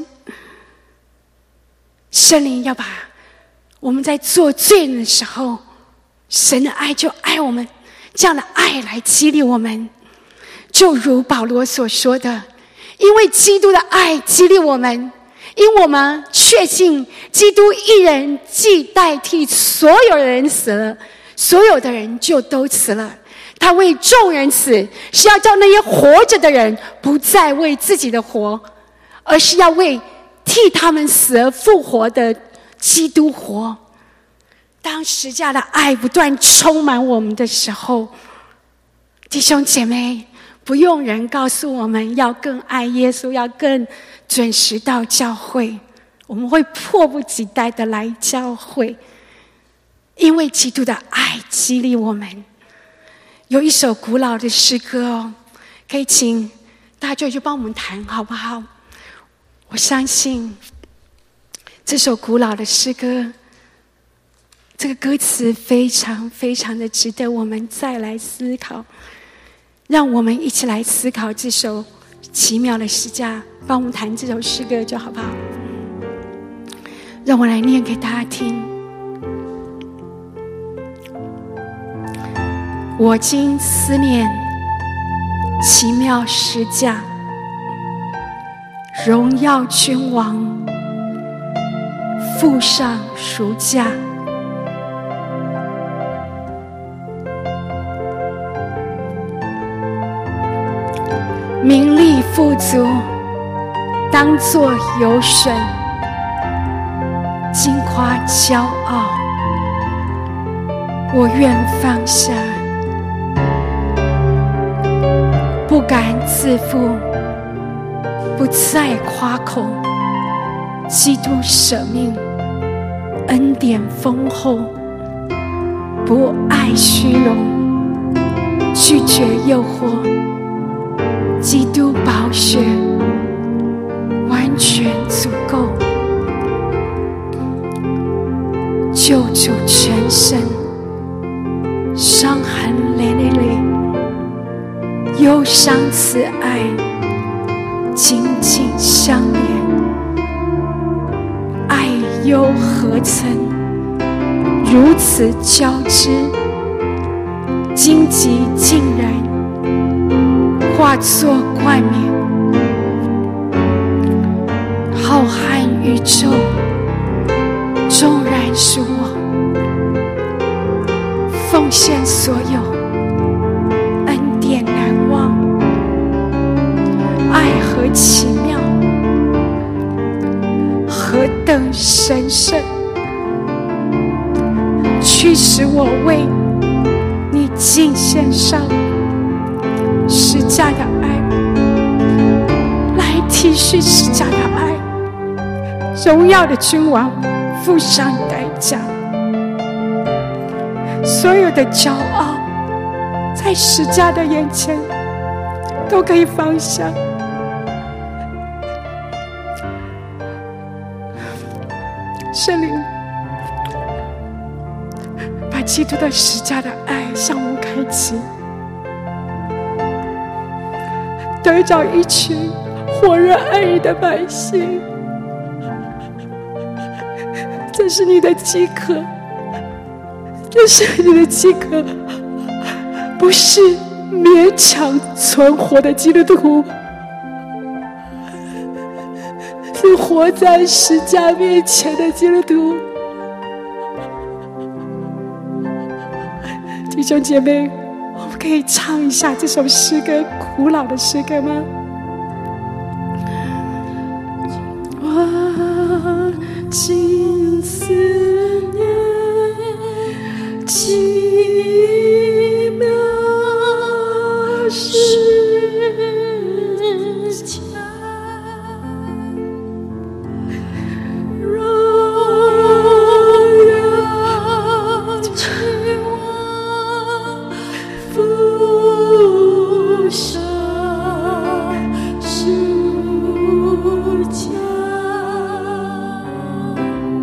圣灵要把我们在做罪人的时候，神的爱就爱我们，这样的爱来激励我们。就如保罗所说的，因为基督的爱激励我们，因我们确信基督一人既代替所有人死了，所有的人就都死了。他为众人死，是要叫那些活着的人不再为自己的活，而是要为替他们死而复活的基督活。当十架的爱不断充满我们的时候，弟兄姐妹，不用人告诉我们要更爱耶稣，要更准时到教会，我们会迫不及待的来教会，因为基督的爱激励我们。有一首古老的诗歌哦，可以请大家就帮我们弹好不好？我相信这首古老的诗歌这个歌词非常非常的值得我们再来思考，让我们一起来思考这首奇妙的诗架。帮我们弹这首诗歌就好不好？让我来念给大家听。我今思念奇妙诗架，荣耀君王附上赎价，名利富足当作有损，矜夸骄傲我愿放下，不敢自负，不再夸口，基督舍命，恩典丰厚，不爱虚荣，拒绝诱惑，基督宝血完全足够，救主全身，伤痕累累累，忧伤慈爱紧紧相连，爱忧何曾如此交织，荆棘竟然化作冠冕，浩瀚宇宙纵然是我奉献所有，恩典难忘，爱何奇妙，何等神圣，驱使我为你尽献上十架的爱，来体恤十架的爱，荣耀的君王付上代价，所有的骄傲在十架的眼前都可以放下。圣灵把基督的十架的爱向我们开启，得着一群火热爱你的百姓。这是你的饥渴，这是你的饥渴，不是勉强存活的基督徒，是活在十架面前的基督徒。弟兄姐妹，我们可以唱一下这首诗歌，古老的诗歌吗？我今思念奇妙诗架，荣耀君王附上赎价。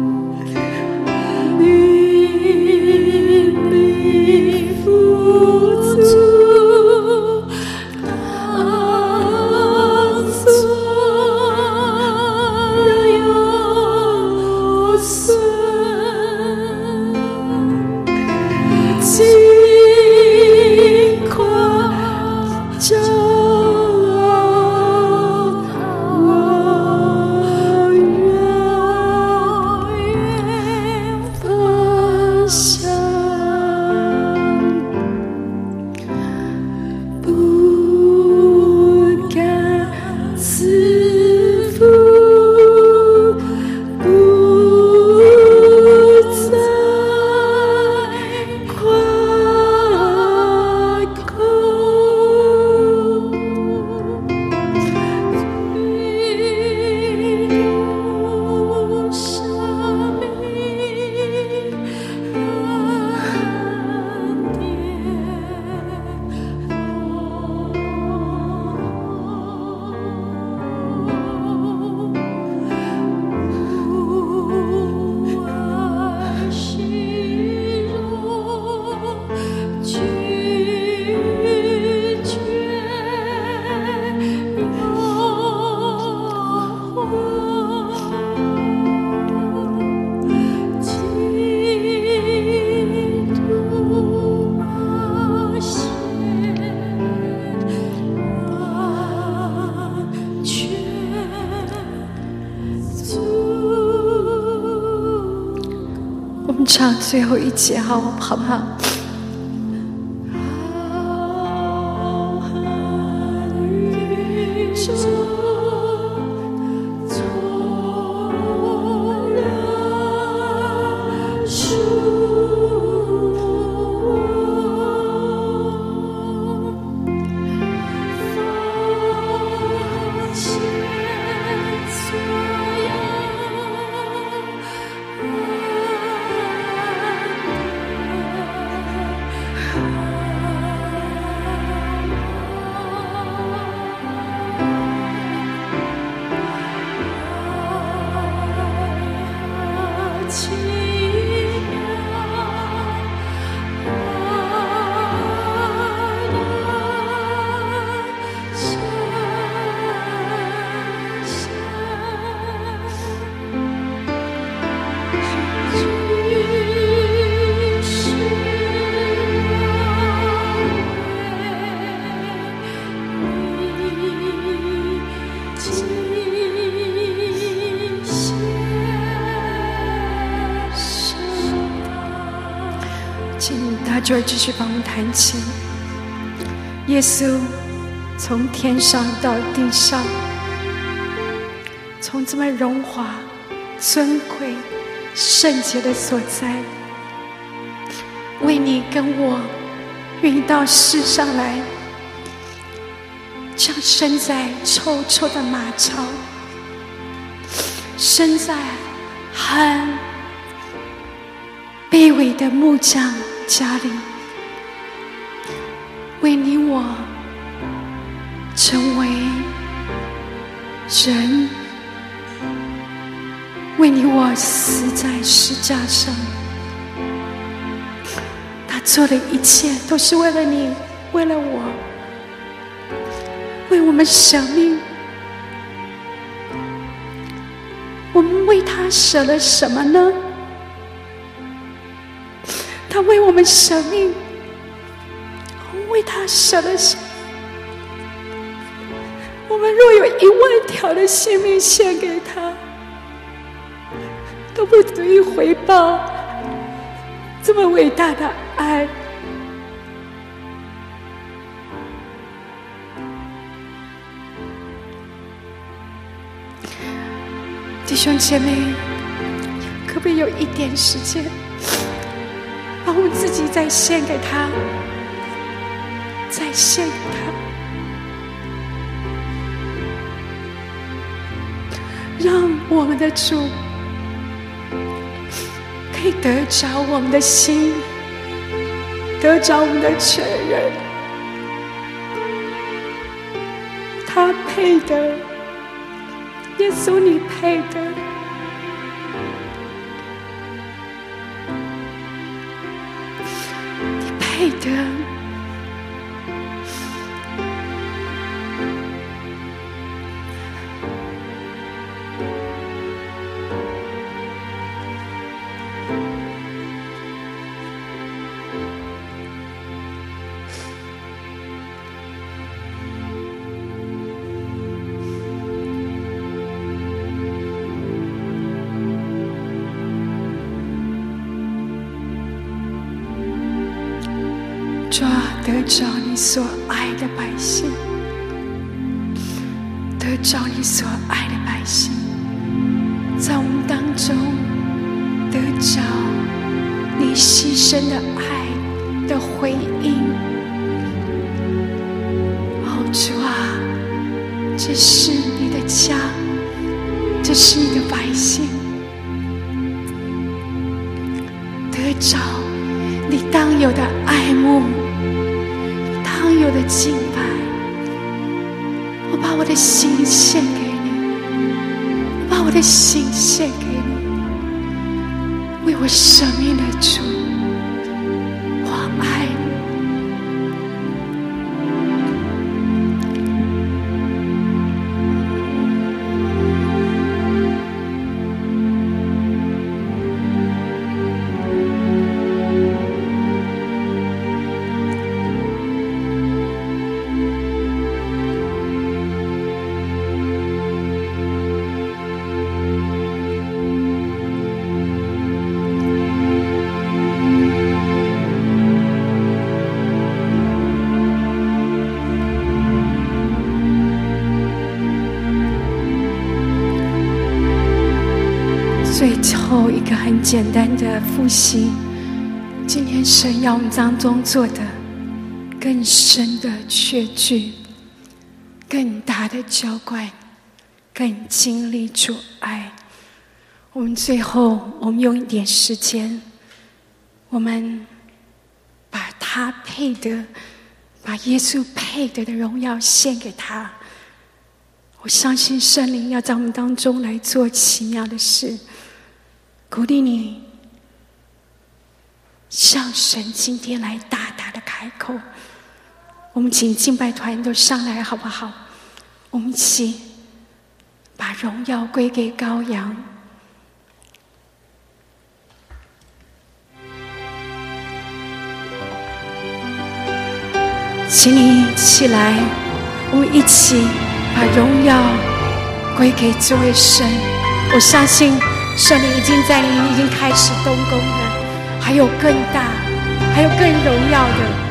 唱最后一节好好不好？就会继续帮我们弹琴。耶稣从天上到地上，从这么荣华、尊贵、圣洁的所在，为你跟我愿意到世上来，像生在臭臭的马槽，生在很卑微的木匠家里，为你我成为人，为你我死在石架上。他做的一切都是为了你，为了我，为我们生命。我们为他舍了什么呢？他为我们生命，我们为他舍了什么？我们若有一万条的性命献给他，都不足以回报这么伟大的爱。弟兄姐妹，可不可以有一点时间，把我们自己再献给他，再献给他，让我们的主可以得着我们的心，得着我们的全人。他配的，耶稣你配的。你配的。主啊，得着你所爱的百姓，得着你所爱的百姓，在我们当中得着你牺牲的爱的回应。哦，主啊，这是你的家，这是你的百姓，得着你当有的爱慕，当有的敬拜。我把我的心献给你，我把我的心献给你，为我生命的主，我爱你。 最后一个很简单的复习，今天神要我们当中做的更深的确据，更大的浇灌，更经历主爱。我们最后我们用一点时间，我们把他配的，把耶稣配得的荣耀献给他。我相信圣灵要在我们当中来做奇妙的事，鼓励你向神今天来大大的开口。我们请敬拜团都上来好不好？我们一起把荣耀归给羔羊。请你起来，我们一起把荣耀归给这位神。我相信圣灵已经在你已经开始动工了，还有更大，还有更荣耀的。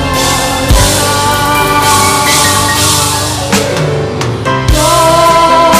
Oh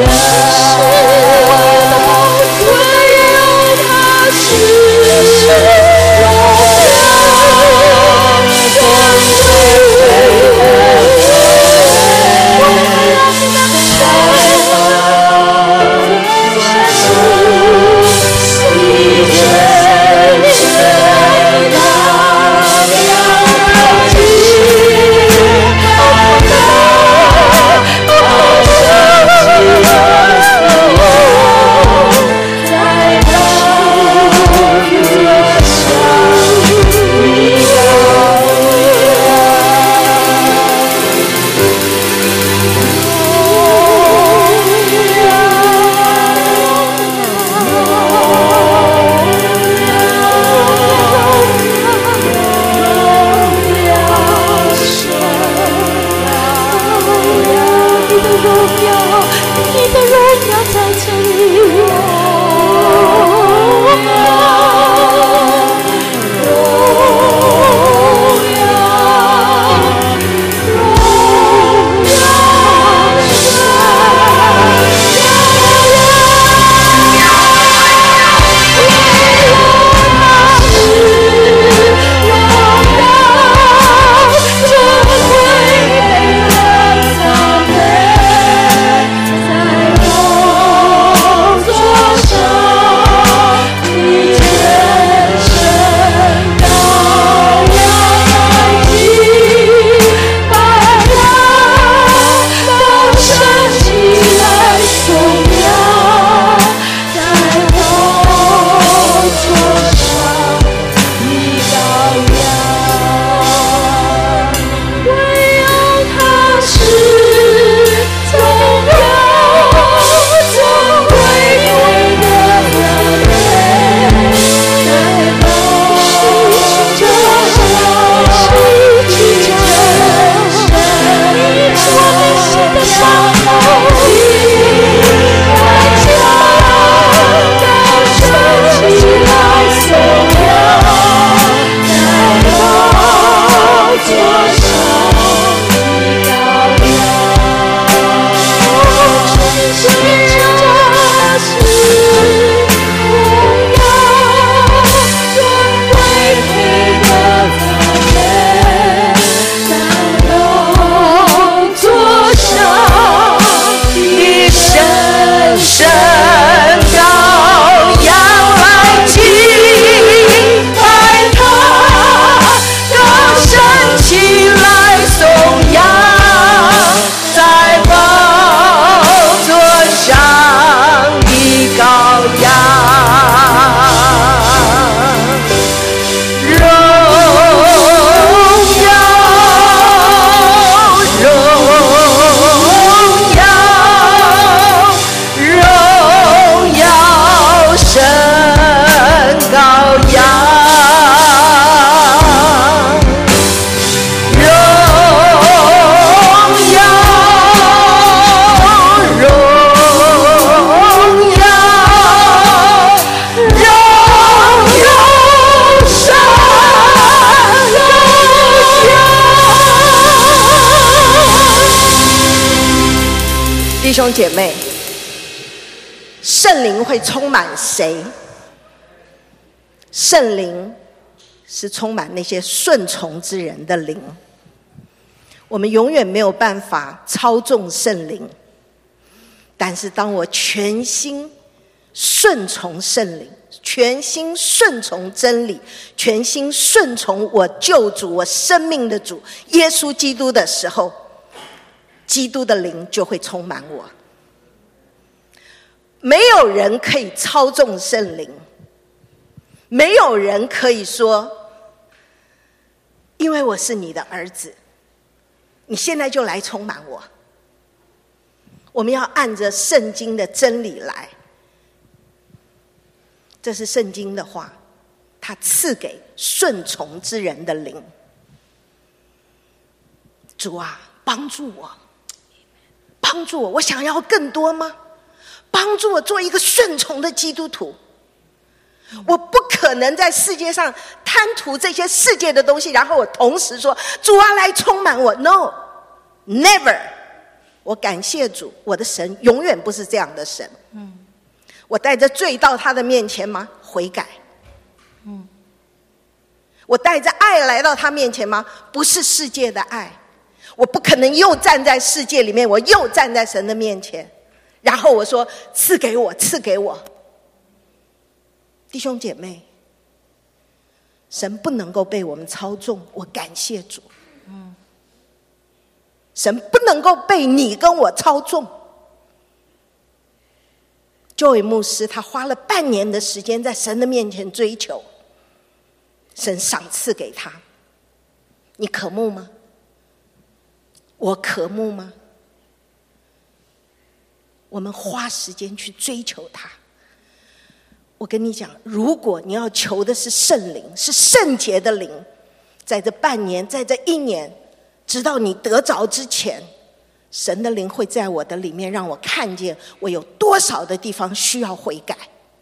弟兄姐妹，圣灵会充满谁？圣灵是充满那些顺从之人的灵。我们永远没有办法操纵圣灵，但是当我全心顺从圣灵，全心顺从真理，全心顺从我救主，我生命的主耶稣基督的时候，基督的灵就会充满我。没有人可以操纵圣灵，没有人可以说因为我是你的儿子，你现在就来充满我。我们要按着圣经的真理来，这是圣经的话，他赐给顺从之人的灵。主啊，帮助我，帮助我，我想要更多吗？帮助我做一个顺从的基督徒。我不可能在世界上贪图这些世界的东西，然后我同时说主啊来充满我。 No， never， 我感谢主，我的神永远不是这样的神。嗯，我带着罪到他的面前吗？悔改。嗯，我带着爱来到他面前吗？不是世界的爱。我不可能又站在世界里面，我又站在神的面前，然后我说赐给我，赐给我。弟兄姐妹，神不能够被我们操纵，我感谢主。嗯，神不能够被你跟我操纵。Joy牧师他花了半年的时间在神的面前追求，神赏赐给他。你渴慕吗？我渴慕吗？我们花时间去追求他。我跟你讲，如果你要求的是圣灵，是圣洁的灵，在这半年，在这一年，直到你得着之前，神的灵会在我的里面，让我看见我有多少的地方需要悔改。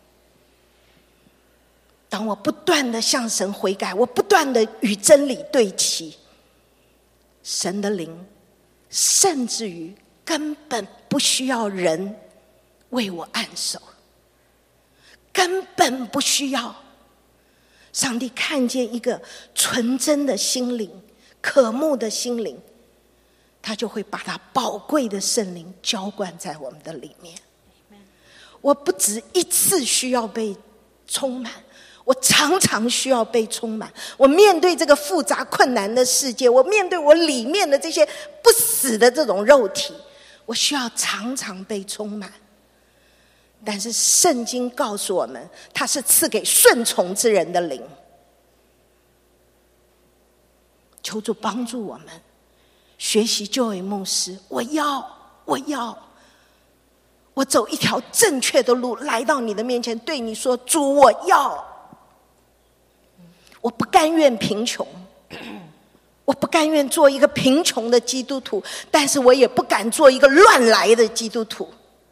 当我不断的向神悔改，我不断的与真理对齐，神的灵甚至于根本不需要人为我按手，根本不需要。上帝看见一个纯真的心灵，渴慕的心灵，他就会把他宝贵的圣灵浇灌在我们的里面。我不止一次需要被充满，我常常需要被充满。我面对这个复杂困难的世界，我面对我里面的这些不死的这种肉体，我需要常常被充满。但是圣经告诉我们，它是赐给顺从之人的灵。求主帮助我们学习Joy牧师，我要我要我走一条正确的路，来到你的面前，对你说，主，我要。我不甘愿贫穷，我不甘愿做一个贫穷的基督徒，但是我也不敢做一个乱来的基督徒。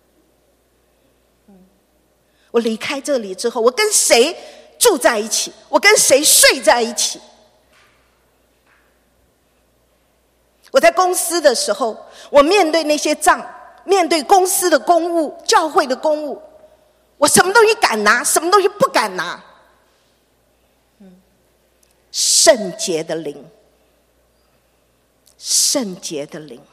我离开这里之后，我跟谁住在一起？我跟谁睡在一起？我在公司的时候，我面对那些账，面对公司的公务、教会的公务，我什么东西敢拿，什么东西不敢拿。圣洁的灵，圣洁的灵。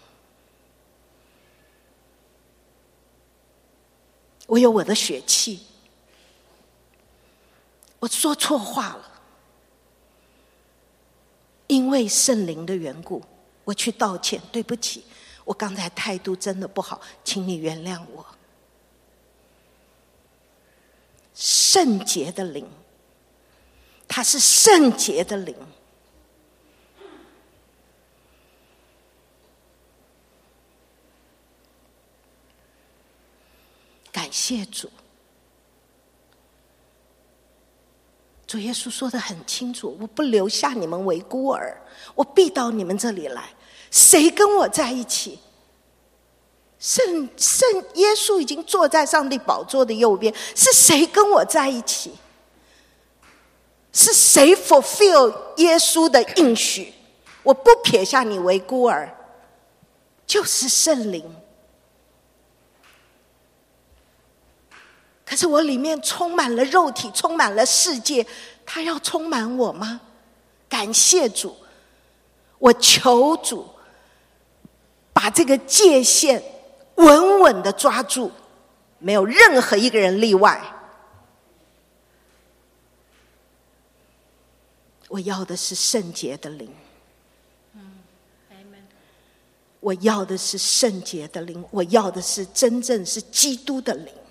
我有我的血气，我说错话了，因为圣灵的缘故，我去道歉，对不起，我刚才态度真的不好，请你原谅我。圣洁的灵，它是圣洁的灵。感谢主，主耶稣说得很清楚，我不留下你们为孤儿，我必到你们这里来。谁跟我在一起？圣圣耶稣已经坐在上帝宝座的右边，是谁跟我在一起？是谁 fulfill 耶稣的应许？我不撇下你为孤儿，就是圣灵。可是我里面充满了肉体，充满了世界，他要充满我吗？感谢主，我求主把这个界限稳稳的抓住，没有任何一个人例外。我要的是圣洁的灵，我要的是圣洁的灵，我要的是真正是基督的灵。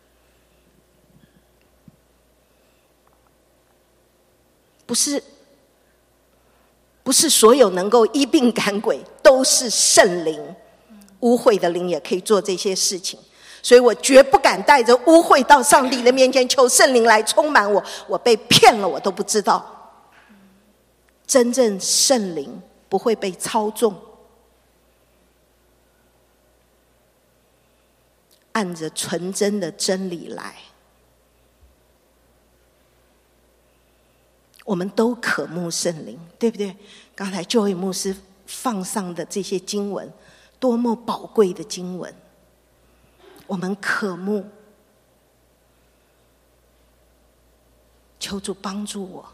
不是不是所有能够医病赶鬼都是圣灵，污秽的灵也可以做这些事情。所以我绝不敢带着污秽到上帝的面前求圣灵来充满我，我被骗了我都不知道。真正圣灵不会被操纵，按着纯真的真理来。我们都渴慕圣灵，对不对？刚才Joy牧师放上的这些经文多么宝贵的经文，我们渴慕。求主帮助我，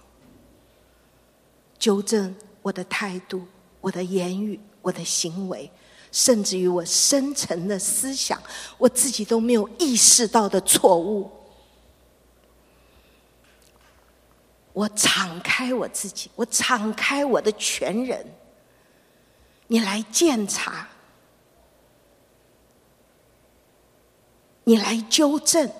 纠正我的态度、我的言语、我的行为，甚至于我深层的思想，我自己都没有意识到的错误。我敞开我自己，我敞开我的全人，你来鉴察，你来纠正。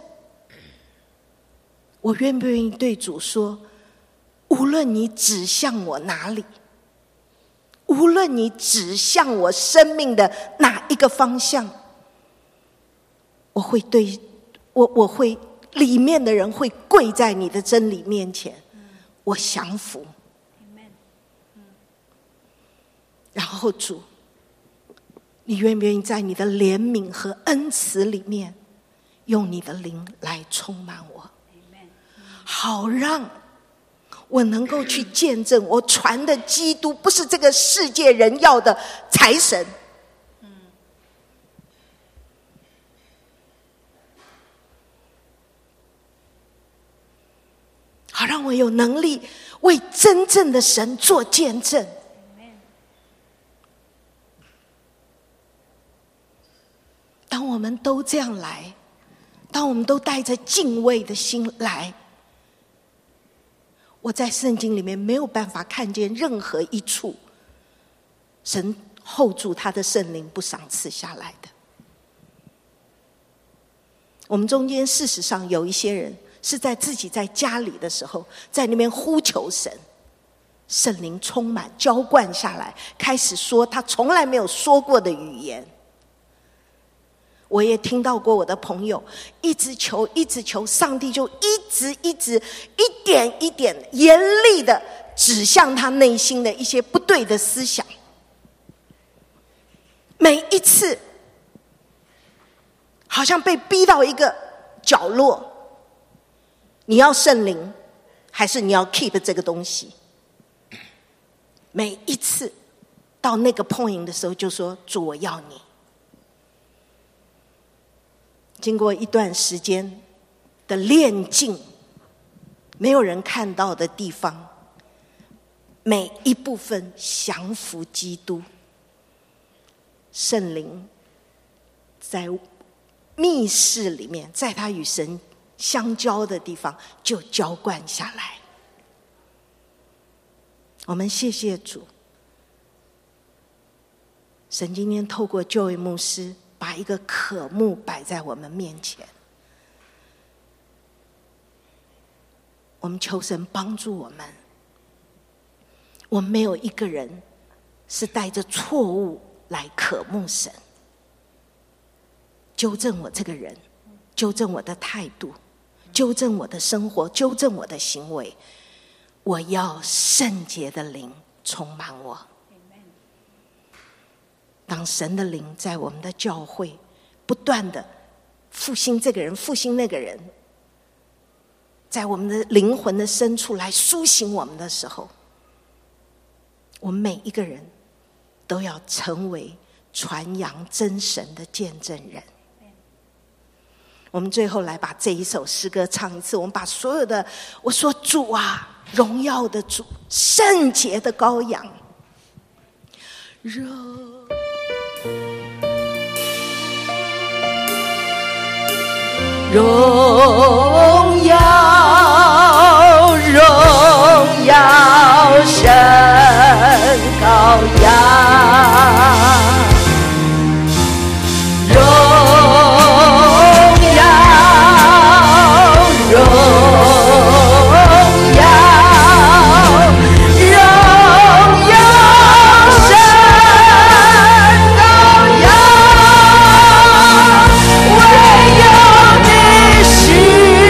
我愿不愿意对主说，无论你指向我哪里，无论你指向我生命的哪一个方向，我会对我我会里面的人会跪在你的真理面前，我降服。然后主，你愿不愿意在你的怜悯和恩慈里面，用你的灵来充满我，好让我能够去见证我传的基督不是这个世界人要的财神，好让我有能力为真正的神做见证。当我们都这样来，当我们都带着敬畏的心来，我在圣经里面没有办法看见任何一处神hold住他的圣灵不赏赐下来的。我们中间事实上有一些人是在自己在家里的时候，在那边呼求神，圣灵充满浇灌下来，开始说他从来没有说过的语言。我也听到过我的朋友一直求一直求，上帝就一直一直一点一点严厉的指向他内心的一些不对的思想。每一次好像被逼到一个角落，你要圣灵还是你要 keep 这个东西？每一次到那个 point 的时候就说，主我要你。经过一段时间的炼净，没有人看到的地方，每一部分降服基督，圣灵在密室里面，在他与神相交的地方就浇灌下来。我们谢谢主，神今天透过Joey牧师把一个渴慕摆在我们面前，我们求神帮助我们。我们没有一个人是带着错误来渴慕神，纠正我这个人，纠正我的态度，纠正我的生活，纠正我的行为。我要圣洁的灵充满我。当神的灵在我们的教会不断的复兴这个人复兴那个人，在我们的灵魂的深处来苏醒我们的时候，我们每一个人都要成为传扬真神的见证人。我们最后来把这一首诗歌唱一次，我们把所有的，我说主啊，荣耀的主，圣洁的羔羊，荣耀荣耀神羔羊，荣耀荣耀荣耀神羔羊，唯有你是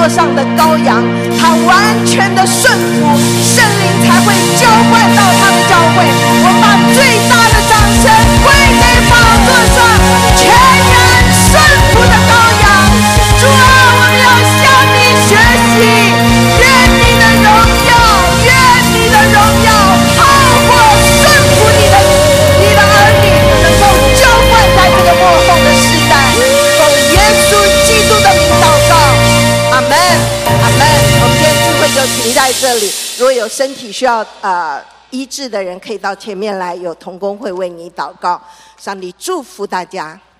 座上的羔羊，他完全的顺服，圣灵才会浇灌到他的教会。我们把最大的掌声归给宝座上全然顺服的羔羊。主啊，我们要向你学习，愿你的荣耀，愿你的荣耀超过顺服你的你的儿女，能够浇灌在这个幕后的时代。奉耶稣基督的名祷告，阿门，阿门。我们今天聚会就停在这里。如果有身体需要呃医治的人，可以到前面来，有同工会为你祷告。上帝祝福大家。